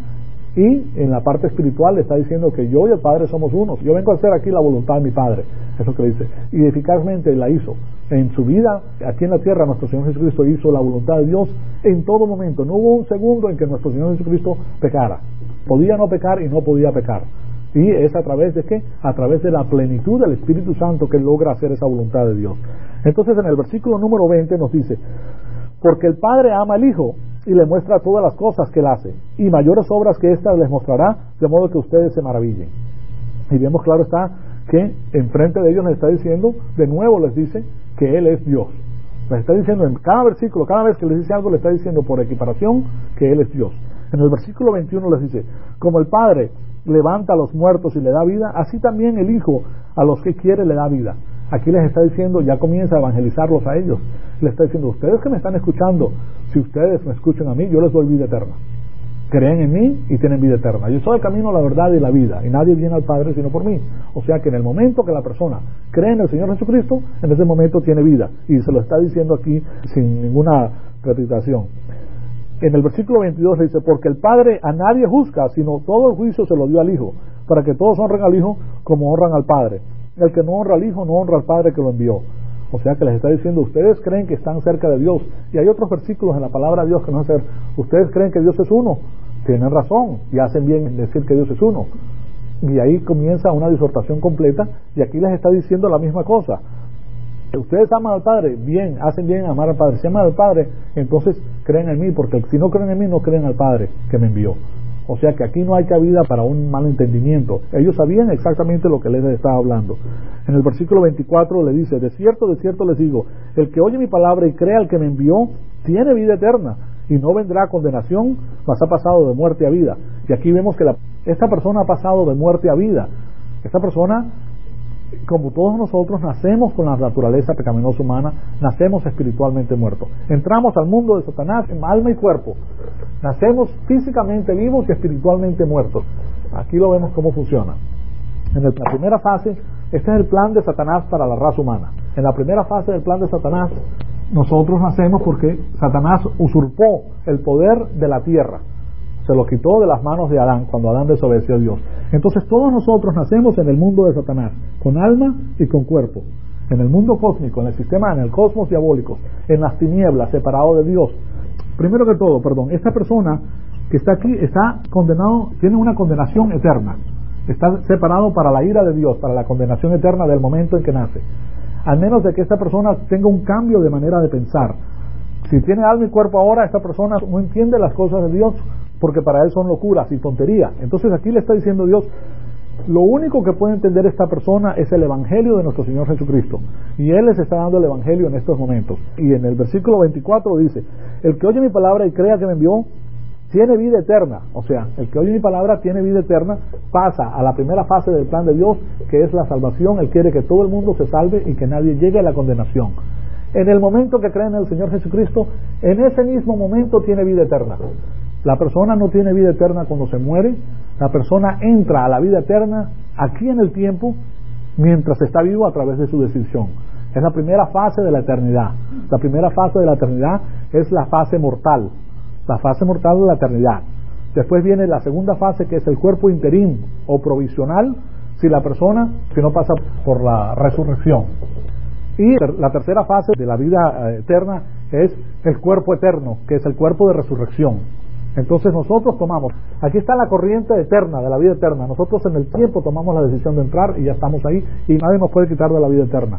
y en la parte espiritual le está diciendo que yo y el Padre somos unos. Yo vengo a hacer aquí la voluntad de mi Padre, eso que dice, y eficazmente la hizo. En su vida, aquí en la tierra, nuestro Señor Jesucristo hizo la voluntad de Dios en todo momento. No hubo un segundo en que nuestro Señor Jesucristo pecara. Podía no pecar y no podía pecar. Y es a través de ¿qué? A través de la plenitud del Espíritu Santo que logra hacer esa voluntad de Dios. Entonces en el versículo número veinte nos dice, porque el Padre ama al Hijo y le muestra todas las cosas que él hace, y mayores obras que éstas les mostrará, de modo que ustedes se maravillen. Y vemos claro está que enfrente de ellos les está diciendo, de nuevo les dice que él es Dios. Les está diciendo en cada versículo, cada vez que les dice algo, le está diciendo por equiparación que él es Dios. En el versículo veintiuno les dice, como el Padre levanta a los muertos y le da vida, así también el Hijo a los que quiere le da vida. Aquí les está diciendo, ya comienza a evangelizarlos a ellos. Les está diciendo, ustedes que me están escuchando, si ustedes me escuchan a mí, yo les doy vida eterna. Creen en mí y tienen vida eterna. Yo soy el camino, la verdad y la vida, y nadie viene al Padre sino por mí. O sea que en el momento que la persona cree en el Señor Jesucristo, en ese momento tiene vida, y se lo está diciendo aquí sin ninguna repetición. En el versículo veintidós le dice, porque el Padre a nadie juzga, sino todo el juicio se lo dio al Hijo, para que todos honren al Hijo como honran al Padre. El que no honra al Hijo no honra al Padre que lo envió. O sea que les está diciendo, ustedes creen que están cerca de Dios. Y hay otros versículos en la palabra de Dios que no es ser, ustedes creen que Dios es uno. Tienen razón y hacen bien en decir que Dios es uno. Y ahí comienza una disertación completa, y aquí les está diciendo la misma cosa. Ustedes aman al Padre, bien, hacen bien en amar al Padre. Si aman al Padre, entonces creen en mí, porque si no creen en mí, no creen al Padre que me envió. O sea que aquí no hay cabida para un mal entendimiento. Ellos sabían exactamente lo que les estaba hablando. En el versículo veinticuatro le dice, de cierto, de cierto les digo, el que oye mi palabra y crea al que me envió, tiene vida eterna, y no vendrá a condenación, mas ha pasado de muerte a vida. Y aquí vemos que la, esta persona ha pasado de muerte a vida. Esta persona, como todos nosotros, nacemos con la naturaleza pecaminosa humana, nacemos espiritualmente muertos. Entramos al mundo de Satanás en alma y cuerpo. Nacemos físicamente vivos y espiritualmente muertos. Aquí lo vemos cómo funciona. En la primera fase, este es el plan de Satanás para la raza humana. En la primera fase del plan de Satanás, nosotros nacemos porque Satanás usurpó el poder de la tierra. Se lo quitó de las manos de Adán cuando Adán desobedeció a Dios. Entonces todos nosotros nacemos en el mundo de Satanás, con alma y con cuerpo. En el mundo cósmico, en el sistema, en el cosmos diabólico, en las tinieblas, separado de Dios. Primero que todo, perdón, esta persona que está aquí está condenado, tiene una condenación eterna. Está separado para la ira de Dios, para la condenación eterna del momento en que nace. Al menos de que esta persona tenga un cambio de manera de pensar. Si tiene alma y cuerpo ahora, esta persona no entiende las cosas de Dios, porque para él son locuras y tontería. Entonces aquí le está diciendo Dios, lo único que puede entender esta persona es el Evangelio de nuestro Señor Jesucristo, y Él les está dando el Evangelio en estos momentos. Y en el versículo veinticuatro dice, el que oye mi palabra y crea que me envió, tiene vida eterna. O sea, el que oye mi palabra tiene vida eterna, pasa a la primera fase del plan de Dios, que es la salvación. Él quiere que todo el mundo se salve y que nadie llegue a la condenación. En el momento que creen en el Señor Jesucristo, en ese mismo momento tiene vida eterna. La persona no tiene vida eterna cuando se muere. La persona entra a la vida eterna aquí en el tiempo, mientras está vivo, a través de su decisión. Es la primera fase de la eternidad. La primera fase de la eternidad es la fase mortal. La fase mortal de la eternidad. Después viene la segunda fase, que es el cuerpo interín o provisional, si la persona si no pasa por la resurrección. Y la tercera fase de la vida eterna es el cuerpo eterno, que es el cuerpo de resurrección. Entonces nosotros tomamos, aquí está la corriente eterna de la vida eterna. Nosotros en el tiempo tomamos la decisión de entrar y ya estamos ahí, y nadie nos puede quitar de la vida eterna.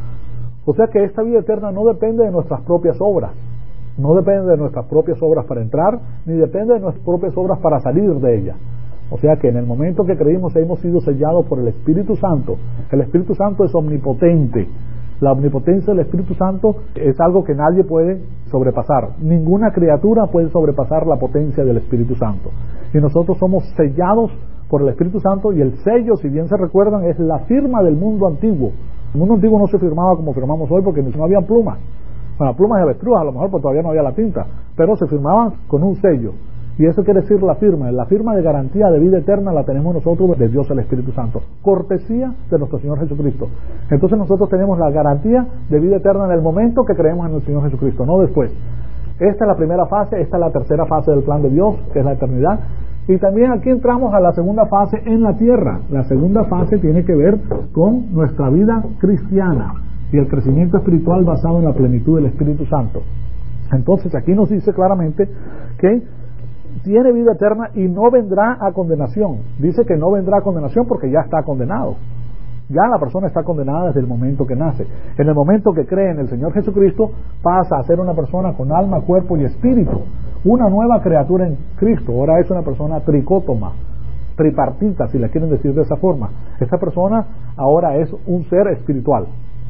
O sea que esta vida eterna no depende de nuestras propias obras, no depende de nuestras propias obras para entrar, ni depende de nuestras propias obras para salir de ella. O sea que en el momento que creímos hemos sido sellados por el Espíritu Santo. El Espíritu Santo es omnipotente. La omnipotencia del Espíritu Santo es algo que nadie puede sobrepasar. Ninguna criatura puede sobrepasar la potencia del Espíritu Santo. Y nosotros somos sellados por el Espíritu Santo, y el sello, si bien se recuerdan, es la firma del mundo antiguo. El mundo antiguo no se firmaba como firmamos hoy, porque no había plumas. Bueno, plumas de avestruz, a lo mejor, porque todavía no había la tinta, pero se firmaban con un sello. Y eso quiere decir la firma. La firma de garantía de vida eterna la tenemos nosotros de Dios el Espíritu Santo, cortesía de nuestro Señor Jesucristo. Entonces nosotros tenemos la garantía de vida eterna en el momento que creemos en el Señor Jesucristo, no después. Esta es la primera fase. Esta es la tercera fase del plan de Dios, que es la eternidad. Y también aquí entramos a la segunda fase en la tierra. La segunda fase tiene que ver con nuestra vida cristiana y el crecimiento espiritual basado en la plenitud del Espíritu Santo. Entonces aquí nos dice claramente que tiene vida eterna y no vendrá a condenación. Dice que no vendrá a condenación porque ya está condenado. Ya la persona está condenada desde el momento que nace. En el momento que cree en el Señor Jesucristo, pasa a ser una persona con alma, cuerpo y espíritu, una nueva criatura en Cristo. Ahora es una persona tricótoma, tripartita, si la quieren decir de esa forma. Esta persona ahora es un ser espiritual.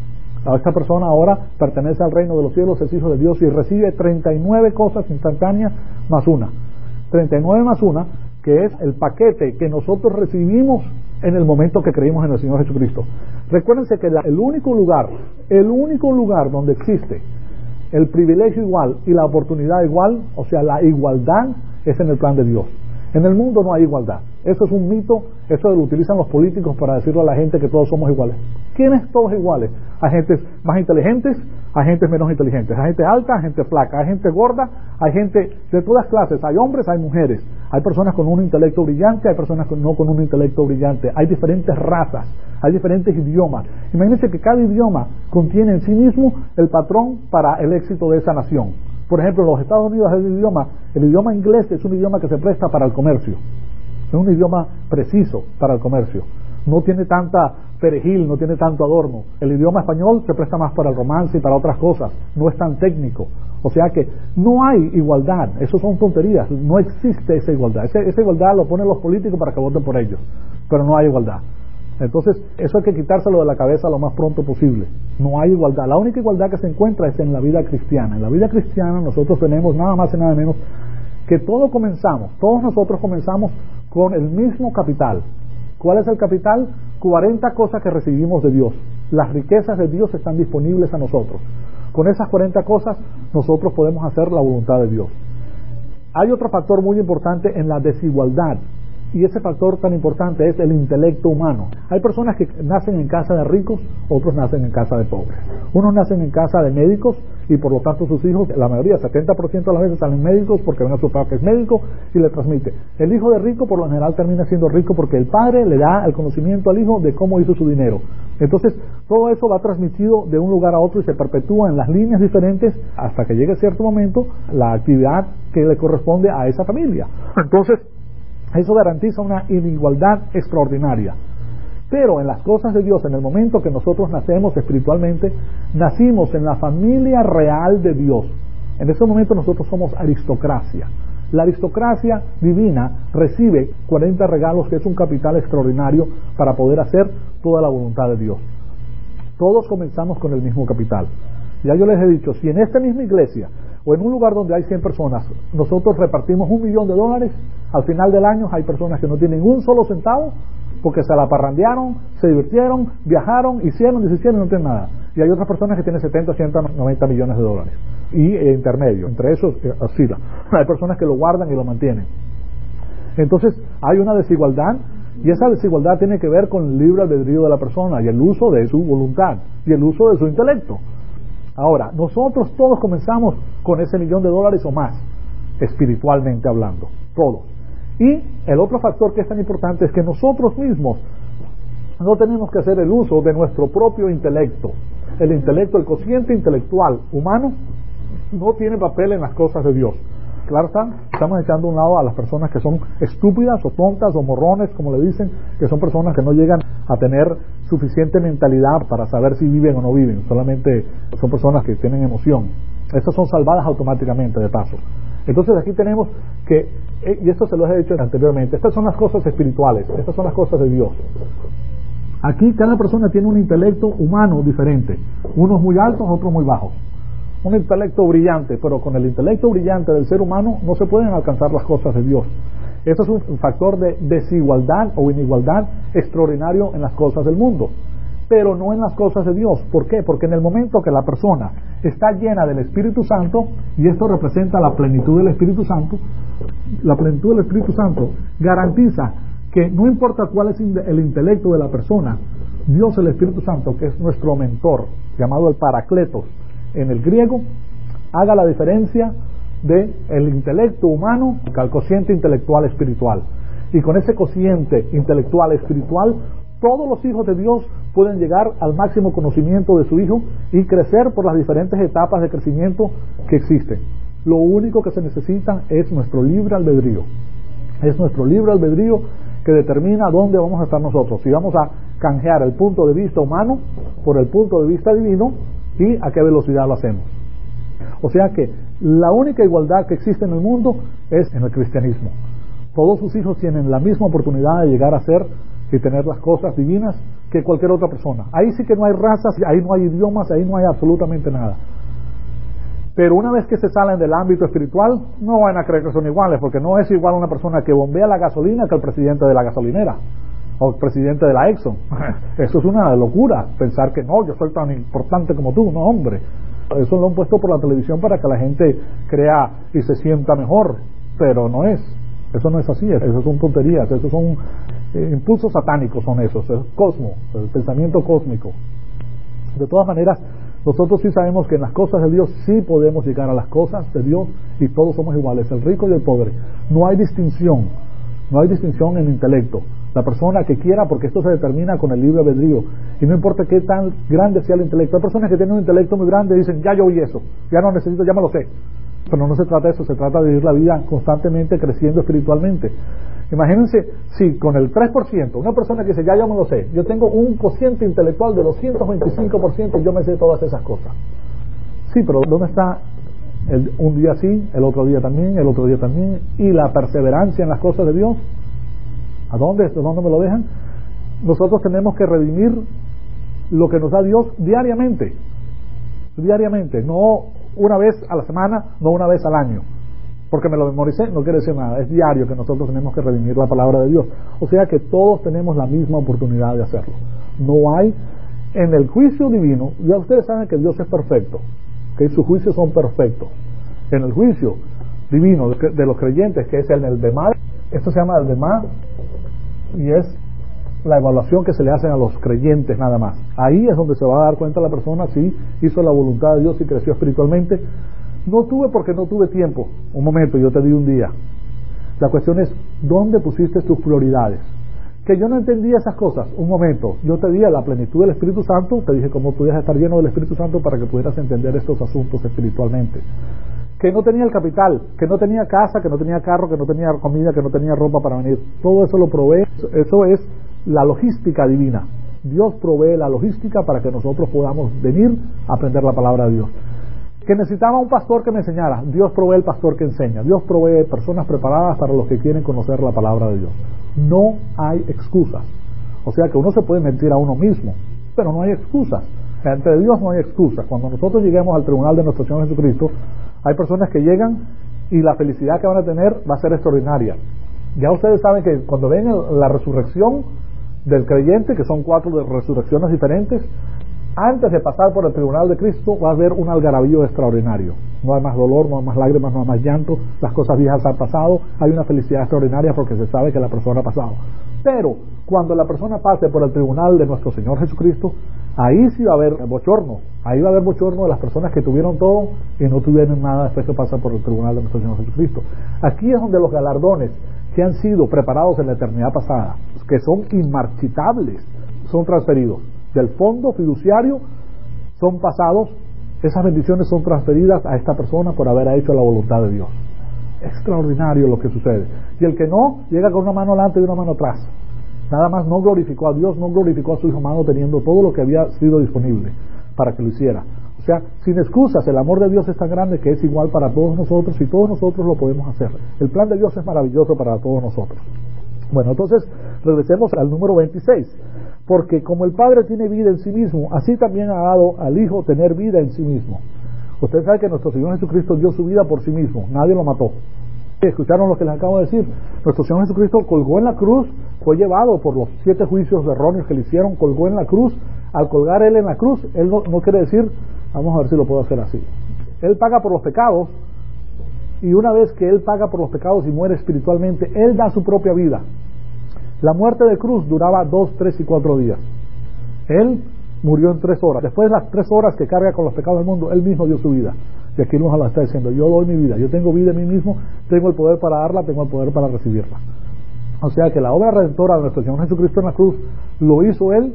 Esta persona ahora pertenece al reino de los cielos, es hijo de Dios, y recibe treinta y nueve cosas instantáneas más una. treinta y nueve más una, que es el paquete que nosotros recibimos en el momento que creímos en el Señor Jesucristo. Recuérdense que la, el único lugar, el único lugar donde existe el privilegio igual y la oportunidad igual, o sea, la igualdad, es en el plan de Dios. En el mundo no hay igualdad. Eso es un mito. Eso lo utilizan los políticos para decirle a la gente que todos somos iguales. ¿Quiénes todos iguales? Hay gente más inteligentes, hay gente menos inteligentes, hay gente alta, hay gente flaca, hay gente gorda, hay gente de todas clases, hay hombres, hay mujeres, hay personas con un intelecto brillante, hay personas con, no con un intelecto brillante, hay diferentes razas, hay diferentes idiomas. Imagínense que cada idioma contiene en sí mismo el patrón para el éxito de esa nación. Por ejemplo, en los Estados Unidos el idioma, el idioma inglés es un idioma que se presta para el comercio. Es un idioma preciso para el comercio. No tiene tanta perejil, no tiene tanto adorno. El idioma español se presta más para el romance y para otras cosas. No es tan técnico. O sea que no hay igualdad. Eso son tonterías. No existe esa igualdad. Esa, esa igualdad lo ponen los políticos para que voten por ellos. Pero no hay igualdad. Entonces, eso hay que quitárselo de la cabeza lo más pronto posible. No hay igualdad. La única igualdad que se encuentra es en la vida cristiana. En la vida cristiana nosotros tenemos nada más y nada menos que todos comenzamos, todos nosotros comenzamos con el mismo capital. ¿Cuál es el capital? cuarenta cosas que recibimos de Dios. Las riquezas de Dios están disponibles a nosotros. Con esas cuarenta cosas nosotros podemos hacer la voluntad de Dios. Hay otro factor muy importante en la desigualdad, y ese factor tan importante es el intelecto humano. Hay personas que nacen en casa de ricos, otros nacen en casa de pobres. Unos nacen en casa de médicos y por lo tanto sus hijos, la mayoría, setenta por ciento de las veces salen médicos porque ven a su papá que es médico y le transmite. El hijo de rico por lo general termina siendo rico porque el padre le da el conocimiento al hijo de cómo hizo su dinero. Entonces todo eso va transmitido de un lugar a otro y se perpetúa en las líneas diferentes hasta que llegue cierto momento la actividad que le corresponde a esa familia. Entonces eso garantiza una inigualdad extraordinaria. Pero en las cosas de Dios, en el momento que nosotros nacemos espiritualmente, nacimos en la familia real de Dios. En ese momento nosotros somos aristocracia. La aristocracia divina recibe cuarenta regalos, que es un capital extraordinario para poder hacer toda la voluntad de Dios. Todos comenzamos con el mismo capital. Ya yo les he dicho, si en esta misma iglesia o en un lugar donde hay cien personas nosotros repartimos un millón de dólares, al final del año hay personas que no tienen un solo centavo porque se la parrandearon, se divirtieron, viajaron, hicieron, deshicieron y no tienen nada. Y hay otras personas que tienen setenta, ciento noventa millones de dólares y eh, intermedio, entre esos eh, oscila. Hay personas que lo guardan y lo mantienen. Entonces hay una desigualdad, y esa desigualdad tiene que ver con el libre albedrío de la persona y el uso de su voluntad y el uso de su intelecto. Ahora, nosotros todos comenzamos con ese millón de dólares o más, espiritualmente hablando, todos. Y el otro factor que es tan importante es que nosotros mismos no tenemos que hacer el uso de nuestro propio intelecto. El intelecto, el cociente intelectual humano, no tiene papel en las cosas de Dios. Claro está, estamos echando a un lado a las personas que son estúpidas o tontas o morrones, como le dicen, que son personas que no llegan a tener suficiente mentalidad para saber si viven o no viven, solamente son personas que tienen emoción. Estas son salvadas automáticamente, de paso. Entonces aquí tenemos que, y esto se lo he dicho anteriormente, estas son las cosas espirituales, estas son las cosas de Dios. Aquí cada persona tiene un intelecto humano diferente, unos muy altos, otros muy bajos. Un intelecto brillante, pero con el intelecto brillante del ser humano no se pueden alcanzar las cosas de Dios. Eso es un factor de desigualdad o inigualdad extraordinario en las cosas del mundo, pero no en las cosas de Dios. ¿Por qué? Porque en el momento que la persona está llena del Espíritu Santo, y esto representa la plenitud del Espíritu Santo, la plenitud del Espíritu Santo garantiza que no importa cuál es el intelecto de la persona, Dios, el Espíritu Santo, que es nuestro mentor, llamado el Paracletos en el griego, haga la diferencia de el intelecto humano al cociente intelectual espiritual. Y con ese cociente intelectual espiritual, todos los hijos de Dios pueden llegar al máximo conocimiento de su Hijo y crecer por las diferentes etapas de crecimiento que existen. Lo único que se necesita es nuestro libre albedrío. Es nuestro libre albedrío que determina dónde vamos a estar nosotros. Si vamos a canjear el punto de vista humano por el punto de vista divino, y a qué velocidad lo hacemos. O sea que la única igualdad que existe en el mundo es en el cristianismo. Todos sus hijos tienen la misma oportunidad de llegar a ser y tener las cosas divinas que cualquier otra persona. Ahí sí que no hay razas, ahí no hay idiomas, ahí no hay absolutamente nada. Pero una vez que se salen del ámbito espiritual, no van a creer que son iguales, porque no es igual una persona que bombea la gasolina que el presidente de la gasolinera o el presidente de la Exxon. Eso es una locura, pensar que no, yo soy tan importante como tú. No, hombre, eso lo han puesto por la televisión para que la gente crea y se sienta mejor, pero no es, eso no es así, eso son tonterías, esos son eh, impulsos satánicos, son esos, el cosmos, el pensamiento cósmico. De todas maneras, nosotros sí sabemos que en las cosas de Dios sí podemos llegar a las cosas de Dios y todos somos iguales, el rico y el pobre. No hay distinción, no hay distinción en intelecto. La persona que quiera, porque esto se determina con el libre albedrío, y no importa qué tan grande sea el intelecto. Hay personas que tienen un intelecto muy grande y dicen, ya yo oí eso, ya no necesito, ya me lo sé. Pero no se trata de eso, se trata de vivir la vida constantemente creciendo espiritualmente. Imagínense si con el tres por ciento, una persona que dice, ya yo me lo sé, yo tengo un cociente intelectual de doscientos veinticinco por ciento y yo me sé todas esas cosas. Sí, pero ¿dónde está el, un día sí, el otro día también, el otro día también, y la perseverancia en las cosas de Dios? ¿A dónde, ¿A dónde me lo dejan? Nosotros tenemos que redimir lo que nos da Dios diariamente, diariamente, no una vez a la semana, no una vez al año, porque me lo memoricé, no quiere decir nada. Es diario que nosotros tenemos que redimir la palabra de Dios. O sea que todos tenemos la misma oportunidad de hacerlo. No hay, en el juicio divino, ya ustedes saben que Dios es perfecto, que sus juicios son perfectos. En el juicio divino de los creyentes, que es en el Bemá, esto se llama el Bemá, y es la evaluación que se le hacen a los creyentes nada más. Ahí es donde se va a dar cuenta la persona si hizo la voluntad de Dios y creció espiritualmente. No tuve porque no tuve tiempo. Un momento, yo te di un día. La cuestión es, ¿dónde pusiste tus prioridades? Que yo no entendía esas cosas. Un momento, yo te di la plenitud del Espíritu Santo, te dije cómo pudieras estar lleno del Espíritu Santo para que pudieras entender estos asuntos espiritualmente. Que no tenía el capital, que no tenía casa, que no tenía carro, que no tenía comida, que no tenía ropa para venir. Todo eso lo provee. Eso es la logística divina. Dios provee la logística para que nosotros podamos venir a aprender la palabra de Dios. Que necesitaba un pastor que me enseñara. Dios provee el pastor que enseña. Dios provee personas preparadas para los que quieren conocer la palabra de Dios. No hay excusas. O sea que uno se puede mentir a uno mismo, pero no hay excusas. Entre Dios no hay excusas. Cuando nosotros lleguemos al tribunal de nuestro Señor Jesucristo, hay personas que llegan y la felicidad que van a tener va a ser extraordinaria. Ya ustedes saben que cuando ven la resurrección del creyente, que son cuatro de resurrecciones diferentes, antes de pasar por el tribunal de Cristo va a haber un algarabío extraordinario. No hay más dolor, no hay más lágrimas, no hay más llanto, las cosas viejas han pasado, hay una felicidad extraordinaria porque se sabe que la persona ha pasado. Pero cuando la persona pase por el tribunal de nuestro Señor Jesucristo, ahí sí va a haber bochorno, ahí va a haber bochorno de las personas que tuvieron todo y no tuvieron nada después que pasan por el tribunal de nuestro Señor Jesucristo. Aquí es donde los galardones que han sido preparados en la eternidad pasada, que son inmarchitables, son transferidos del fondo fiduciario, son pasados, esas bendiciones son transferidas a esta persona por haber hecho la voluntad de Dios. Extraordinario lo que sucede. Y el que no, llega con una mano adelante y una mano atrás. Nada más no glorificó a Dios, no glorificó a su Hijo amado teniendo todo lo que había sido disponible para que lo hiciera. O sea, sin excusas, el amor de Dios es tan grande que es igual para todos nosotros y todos nosotros lo podemos hacer. El plan de Dios es maravilloso para todos nosotros. Bueno, entonces regresemos al número veintiséis. Porque como el Padre tiene vida en sí mismo, así también ha dado al Hijo tener vida en sí mismo. Usted sabe que nuestro Señor Jesucristo dio su vida por sí mismo, nadie lo mató. ¿Escucharon lo que les acabo de decir? Nuestro Señor Jesucristo colgó en la cruz, fue llevado por los siete juicios erróneos que le hicieron, colgó en la cruz. Al colgar Él en la cruz, Él no, no quiere decir, vamos a ver si lo puedo hacer así. Él paga por los pecados, y una vez que Él paga por los pecados y muere espiritualmente, Él da su propia vida. La muerte de cruz duraba dos, tres y cuatro días. Él murió en tres horas. Después de las tres horas que carga con los pecados del mundo, Él mismo dio su vida. Y aquí nos lo está diciendo, yo doy mi vida, yo tengo vida en mí mismo, tengo el poder para darla, tengo el poder para recibirla. O sea que la obra redentora de nuestro Señor Jesucristo en la cruz lo hizo Él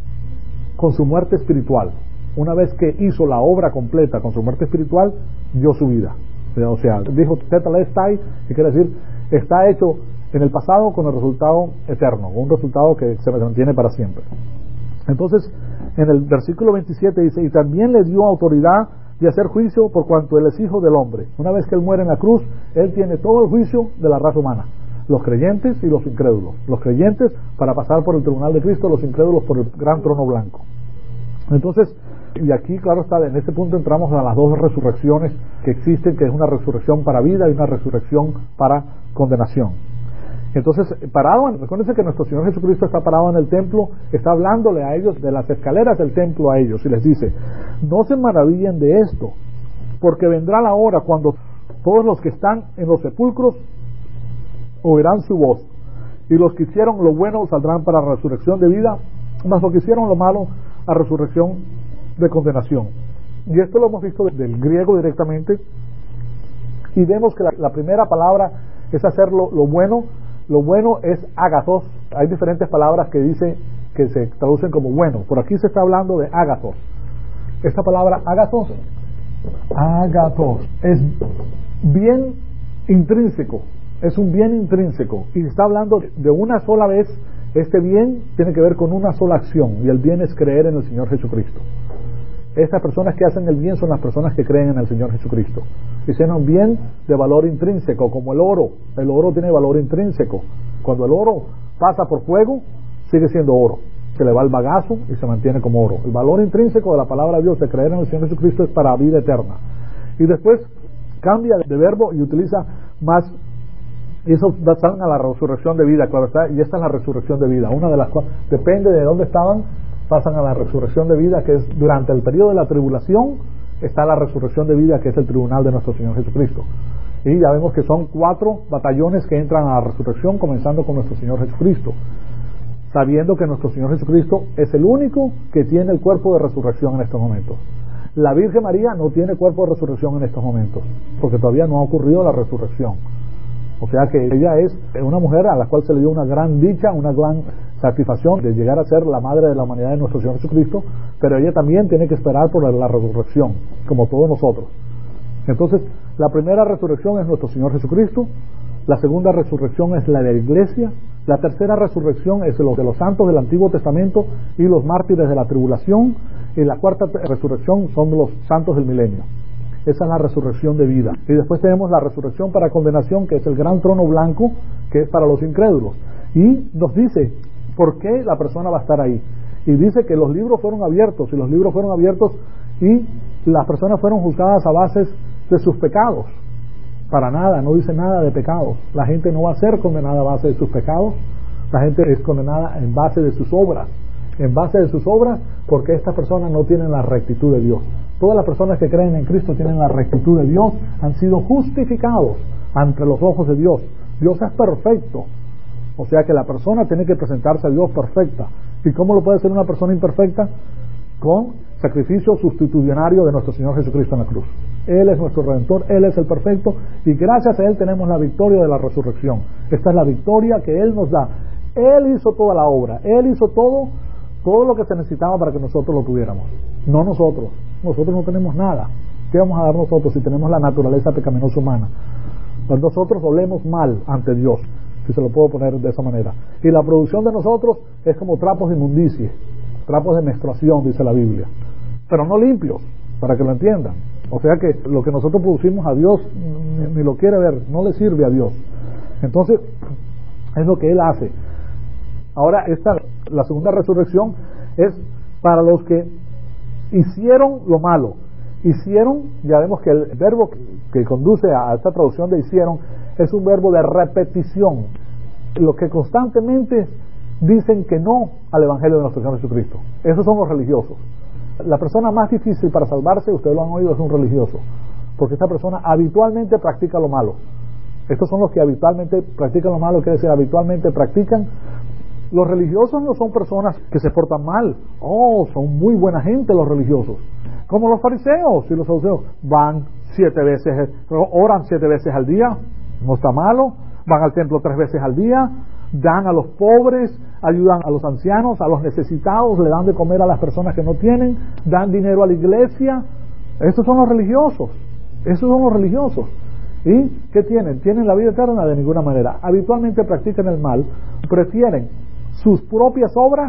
con su muerte espiritual. Una vez que hizo la obra completa con su muerte espiritual, dio su vida. O sea, dijo tetelestai, que quiere decir, está hecho en el pasado con el resultado eterno, un resultado que se mantiene para siempre. Entonces, en el versículo veintisiete dice, y también le dio autoridad de hacer juicio por cuanto Él es Hijo del Hombre. Una vez que Él muere en la cruz, Él tiene todo el juicio de la raza humana, los creyentes y los incrédulos. Los creyentes para pasar por el tribunal de Cristo, los incrédulos por el gran trono blanco. Entonces, y aquí claro está, en este punto entramos a las dos resurrecciones que existen, que es una resurrección para vida y una resurrección para condenación. Entonces, parado, recuérdense que nuestro Señor Jesucristo está parado en el templo, está hablándole a ellos de las escaleras del templo a ellos y les dice, no se maravillen de esto, porque vendrá la hora cuando todos los que están en los sepulcros oirán su voz, y los que hicieron lo bueno saldrán para la resurrección de vida, mas los que hicieron lo malo a resurrección de condenación. Y esto lo hemos visto del griego directamente, y vemos que la, la primera palabra es hacer lo, lo bueno. Lo bueno es ágathos. Hay diferentes palabras que dice que se traducen como bueno. Por aquí se está hablando de ágathos. Esta palabra ágathos, ágathos, es bien intrínseco. Es un bien intrínseco. Y está hablando de una sola vez. Este bien tiene que ver con una sola acción. Y el bien es creer en el Señor Jesucristo. Estas personas que hacen el bien son las personas que creen en el Señor Jesucristo. Dicen un bien de valor intrínseco, como el oro. El oro tiene valor intrínseco. Cuando el oro pasa por fuego, sigue siendo oro. Se le va el bagazo y se mantiene como oro. El valor intrínseco de la palabra de Dios, de creer en el Señor Jesucristo, es para vida eterna. Y después cambia de verbo y utiliza más, y eso da a la resurrección de vida, claro está, y esta es la resurrección de vida. Una de las cuales, depende de dónde estaban, pasan a la resurrección de vida, que es durante el periodo de la tribulación, está la resurrección de vida, que es el tribunal de nuestro Señor Jesucristo. Y ya vemos que son cuatro batallones que entran a la resurrección, comenzando con nuestro Señor Jesucristo, sabiendo que nuestro Señor Jesucristo es el único que tiene el cuerpo de resurrección en estos momentos. La Virgen María no tiene cuerpo de resurrección en estos momentos, porque todavía no ha ocurrido la resurrección. O sea que ella es una mujer a la cual se le dio una gran dicha, una gran satisfacción de llegar a ser la madre de la humanidad de nuestro Señor Jesucristo, pero ella también tiene que esperar por la resurrección, como todos nosotros. Entonces, la primera resurrección es nuestro Señor Jesucristo, la segunda resurrección es la de la iglesia, la tercera resurrección es los de los santos del Antiguo Testamento y los mártires de la tribulación, y la cuarta resurrección son los santos del milenio. Esa es la resurrección de vida. Y después tenemos la resurrección para condenación, que es el gran trono blanco, que es para los incrédulos. Y nos dice por qué la persona va a estar ahí. Y dice que los libros fueron abiertos, y los libros fueron abiertos y las personas fueron juzgadas a bases de sus pecados. Para nada, no dice nada de pecados. La gente no va a ser condenada a base de sus pecados. La gente es condenada en base de sus obras. En base de sus obras, porque estas personas no tienen la rectitud de Dios. Todas las personas que creen en Cristo tienen la rectitud de Dios, han sido justificados ante los ojos de Dios. Dios es perfecto, o sea que la persona tiene que presentarse a Dios perfecta. ¿Y cómo lo puede ser una persona imperfecta? Con sacrificio sustitucionario de nuestro Señor Jesucristo en la cruz. Él es nuestro Redentor, Él es el perfecto, y gracias a Él tenemos la victoria de la resurrección. Esta es la victoria que Él nos da. Él hizo toda la obra, Él hizo todo, todo lo que se necesitaba para que nosotros lo tuviéramos. No nosotros, nosotros no tenemos nada. ¿Qué vamos a dar nosotros si tenemos la naturaleza pecaminosa humana? Pues nosotros olemos mal ante Dios, si se lo puedo poner de esa manera. Y la producción de nosotros es como trapos de inmundicie, trapos de menstruación, dice la Biblia, pero no limpios, para que lo entiendan. O sea que lo que nosotros producimos a Dios ni, ni lo quiere ver, no le sirve a Dios. Entonces es lo que Él hace. Ahora esta, la segunda resurrección es para los que hicieron lo malo. Hicieron, ya vemos que el verbo que conduce a esta traducción de hicieron es un verbo de repetición. Los que constantemente dicen que no al Evangelio de nuestro Señor Jesucristo. Esos son los religiosos. La persona más difícil para salvarse, ustedes lo han oído, es un religioso, porque esta persona habitualmente practica lo malo. Estos son los que habitualmente practican lo malo, quiere decir, habitualmente practican. Los religiosos no son personas que se portan mal. Oh, son muy buena gente los religiosos. Como los fariseos y los saduceos. Van siete veces, oran siete veces al día, no está malo. Van al templo tres veces al día, dan a los pobres, ayudan a los ancianos, a los necesitados, le dan de comer a las personas que no tienen, dan dinero a la iglesia. Estos son los religiosos. Esos son los religiosos. ¿Y qué tienen? ¿Tienen la vida eterna? De ninguna manera. Habitualmente practican el mal, prefieren sus propias obras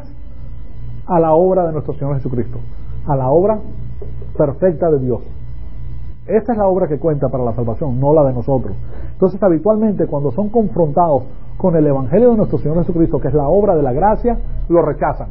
a la obra de nuestro Señor Jesucristo, a la obra perfecta de Dios. Esta es la obra que cuenta para la salvación, no la de nosotros. Entonces, habitualmente, cuando son confrontados con el Evangelio de nuestro Señor Jesucristo, que es la obra de la gracia, lo rechazan.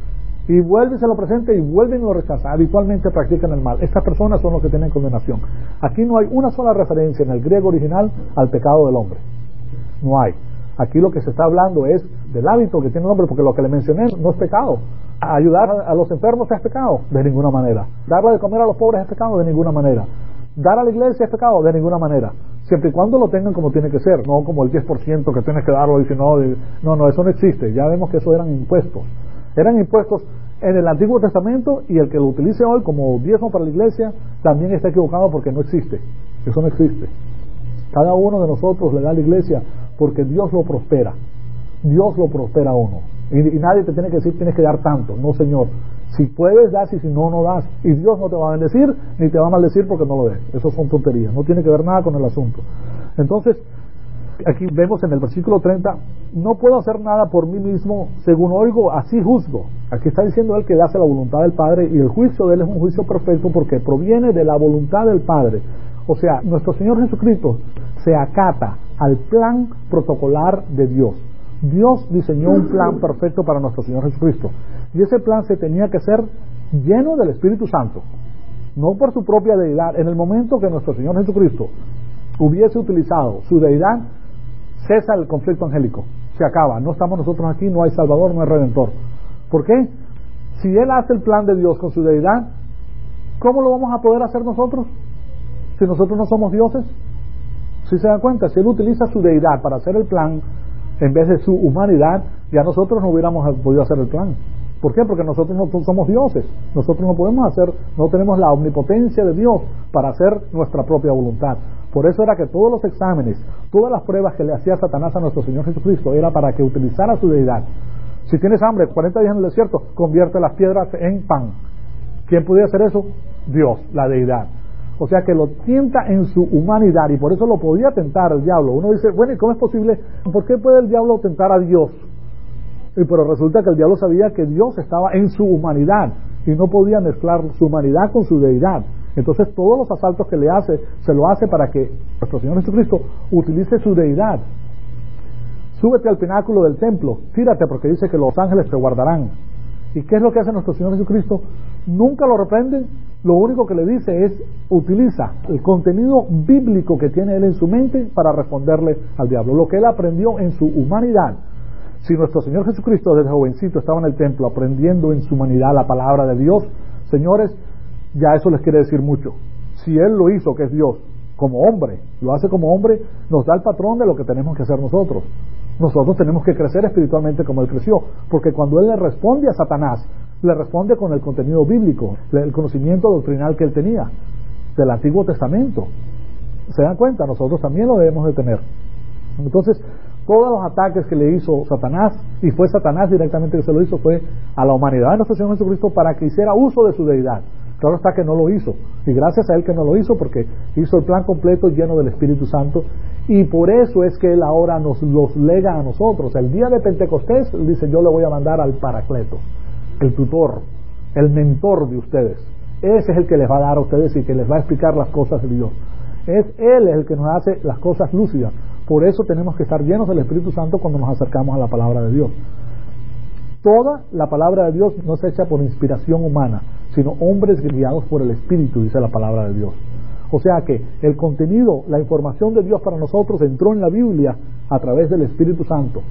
Y vuelven, se lo presenta y vuelven y lo rechazan. Habitualmente practican el mal. Estas personas son los que tienen condenación. Aquí no hay una sola referencia en el griego original al pecado del hombre. No hay. Aquí lo que se está hablando es del hábito que tiene el hombre, porque lo que le mencioné no es pecado. Ayudar a los enfermos es pecado, de ninguna manera. Darle de comer a los pobres es pecado, de ninguna manera. Dar a la iglesia es pecado, de ninguna manera. Siempre y cuando lo tengan como tiene que ser, no como el diez por ciento que tienes que darlo y si no, no, no, eso no existe. Ya vemos que eso eran impuestos. Eran impuestos en el Antiguo Testamento, y el que lo utilice hoy como diezmo para la iglesia también está equivocado, porque no existe. Eso no existe. Cada uno de nosotros le da a la iglesia porque Dios lo prospera. Dios lo prospera a uno. Y, y nadie te tiene que decir tienes que dar tanto. No, Señor. Si puedes, das, y si no, no das. Y Dios no te va a bendecir ni te va a maldecir porque no lo des. Eso son tonterías. No tiene que ver nada con el asunto. Entonces, aquí vemos en el versículo treinta, no puedo hacer nada por mí mismo, según oigo, así juzgo. Aquí está diciendo él que él hace la voluntad del Padre, y el juicio de él es un juicio perfecto porque proviene de la voluntad del Padre. O sea, nuestro Señor Jesucristo se acata al plan protocolar de Dios. Dios diseñó un plan perfecto para nuestro Señor Jesucristo, y ese plan se tenía que ser lleno del Espíritu Santo, no por su propia deidad. En el momento que nuestro Señor Jesucristo hubiese utilizado su deidad, cesa el conflicto angélico, se acaba, no estamos nosotros aquí, no hay Salvador, no hay Redentor. ¿Por qué? Si Él hace el plan de Dios con su deidad, ¿cómo lo vamos a poder hacer nosotros? Si nosotros no somos dioses. Si se dan cuenta, si Él utiliza su deidad para hacer el plan en vez de su humanidad, ya nosotros no hubiéramos podido hacer el plan. ¿Por qué? Porque nosotros no somos dioses. Nosotros no podemos hacer, no tenemos la omnipotencia de Dios para hacer nuestra propia voluntad. Por eso era que todos los exámenes, todas las pruebas que le hacía Satanás a nuestro Señor Jesucristo, era para que utilizara su deidad. Si tienes hambre, cuarenta días en el desierto, convierte las piedras en pan. ¿Quién podía hacer eso? Dios, la deidad. O sea que lo tienta en su humanidad, y por eso lo podía tentar el diablo. Uno dice, bueno, ¿y cómo es posible? ¿Por qué puede el diablo tentar a Dios? Y pero resulta que el diablo sabía que Dios estaba en su humanidad y no podía mezclar su humanidad con su deidad. Entonces todos los asaltos que le hace, se lo hace para que nuestro Señor Jesucristo utilice su deidad. Súbete al pináculo del templo, tírate, porque dice que los ángeles te guardarán. ¿Y qué es lo que hace nuestro Señor Jesucristo? Nunca lo reprende. Lo único que le dice es, utiliza el contenido bíblico que tiene él en su mente para responderle al diablo, lo que él aprendió en su humanidad. Si nuestro Señor Jesucristo desde jovencito estaba en el templo aprendiendo en su humanidad la palabra de Dios, señores, ya eso les quiere decir mucho. Si él lo hizo, que es Dios, como hombre, lo hace como hombre, nos da el patrón de lo que tenemos que hacer nosotros. Nosotros tenemos que crecer espiritualmente como él creció, porque cuando él le responde a Satanás, le responde con el contenido bíblico, el conocimiento doctrinal que él tenía del Antiguo Testamento. ¿Se dan cuenta? Nosotros también lo debemos de tener. Entonces, todos los ataques que le hizo Satanás, y fue Satanás directamente que se lo hizo, fue a la humanidad de nuestro Señor Jesucristo para que hiciera uso de su deidad. Claro está que no lo hizo, y gracias a él que no lo hizo, porque hizo el plan completo lleno del Espíritu Santo, y por eso es que él ahora nos los lega a nosotros. El día de Pentecostés, él dice, yo le voy a mandar al Paracleto, el tutor, el mentor de ustedes. Ese es el que les va a dar a ustedes y que les va a explicar las cosas de Dios. Es él el que nos hace las cosas lúcidas. Por eso tenemos que estar llenos del Espíritu Santo cuando nos acercamos a la palabra de Dios. Toda la palabra de Dios no se echa por inspiración humana, sino hombres guiados por el Espíritu, dice la palabra de Dios. O sea que el contenido, la información de Dios para nosotros entró en la Biblia a través del Espíritu Santo.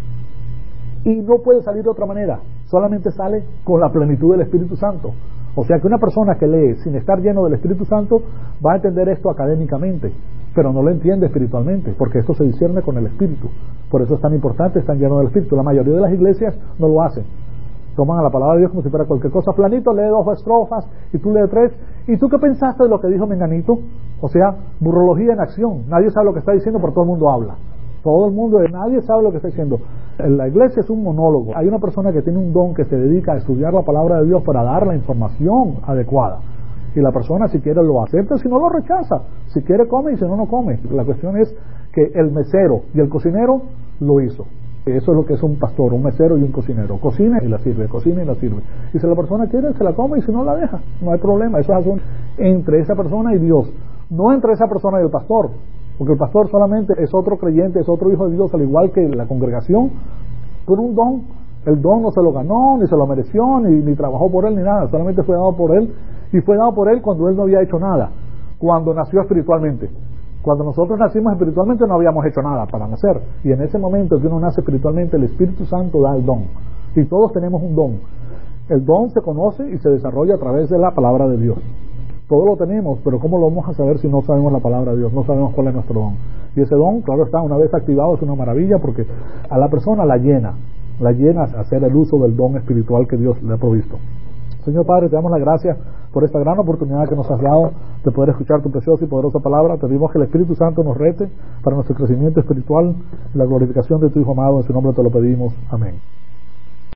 Y no puede salir de otra manera, solamente sale con la plenitud del Espíritu Santo. O sea que una persona que lee sin estar lleno del Espíritu Santo va a entender esto académicamente, pero no lo entiende espiritualmente, porque esto se discierne con el Espíritu. Por eso es tan importante estar lleno del Espíritu. La mayoría de las iglesias no lo hacen. Toman a la palabra de Dios como si fuera cualquier cosa. Planito, lee dos estrofas y tú lees tres. ¿Y tú qué pensaste de lo que dijo Menganito? O sea, burrología en acción. Nadie sabe lo que está diciendo, pero todo el mundo habla. Todo el mundo, nadie sabe lo que está diciendo. La iglesia es un monólogo. Hay una persona que tiene un don que se dedica a estudiar la palabra de Dios para dar la información adecuada. Y la persona, si quiere, lo acepta, si no, lo rechaza. Si quiere, come, y si no, no come. La cuestión es que el mesero y el cocinero lo hizo. Eso es lo que es un pastor, un mesero y un cocinero. Cocina y la sirve, cocina y la sirve. Y si la persona quiere, se la come, y si no, la deja. No hay problema. Eso es asunto entre esa persona y Dios, no entre esa persona y el pastor. Porque el pastor solamente es otro creyente, es otro hijo de Dios, al igual que la congregación, por un don. El don no se lo ganó, ni se lo mereció, ni, ni trabajó por él, ni nada. Solamente fue dado por él, y fue dado por él cuando él no había hecho nada, cuando nació espiritualmente. Cuando nosotros nacimos espiritualmente no habíamos hecho nada para nacer, y en ese momento que uno nace espiritualmente, el Espíritu Santo da el don, y todos tenemos un don. El don se conoce y se desarrolla a través de la palabra de Dios. Todo lo tenemos, pero ¿cómo lo vamos a saber si no sabemos la palabra de Dios? No sabemos cuál es nuestro don. Y ese don, claro está, una vez activado es una maravilla, porque a la persona la llena, la llena a hacer el uso del don espiritual que Dios le ha provisto. Señor Padre, te damos la gracia por esta gran oportunidad que nos has dado de poder escuchar tu preciosa y poderosa palabra. Te pedimos que el Espíritu Santo nos rete para nuestro crecimiento espiritual y la glorificación de tu Hijo amado. En su nombre te lo pedimos. Amén.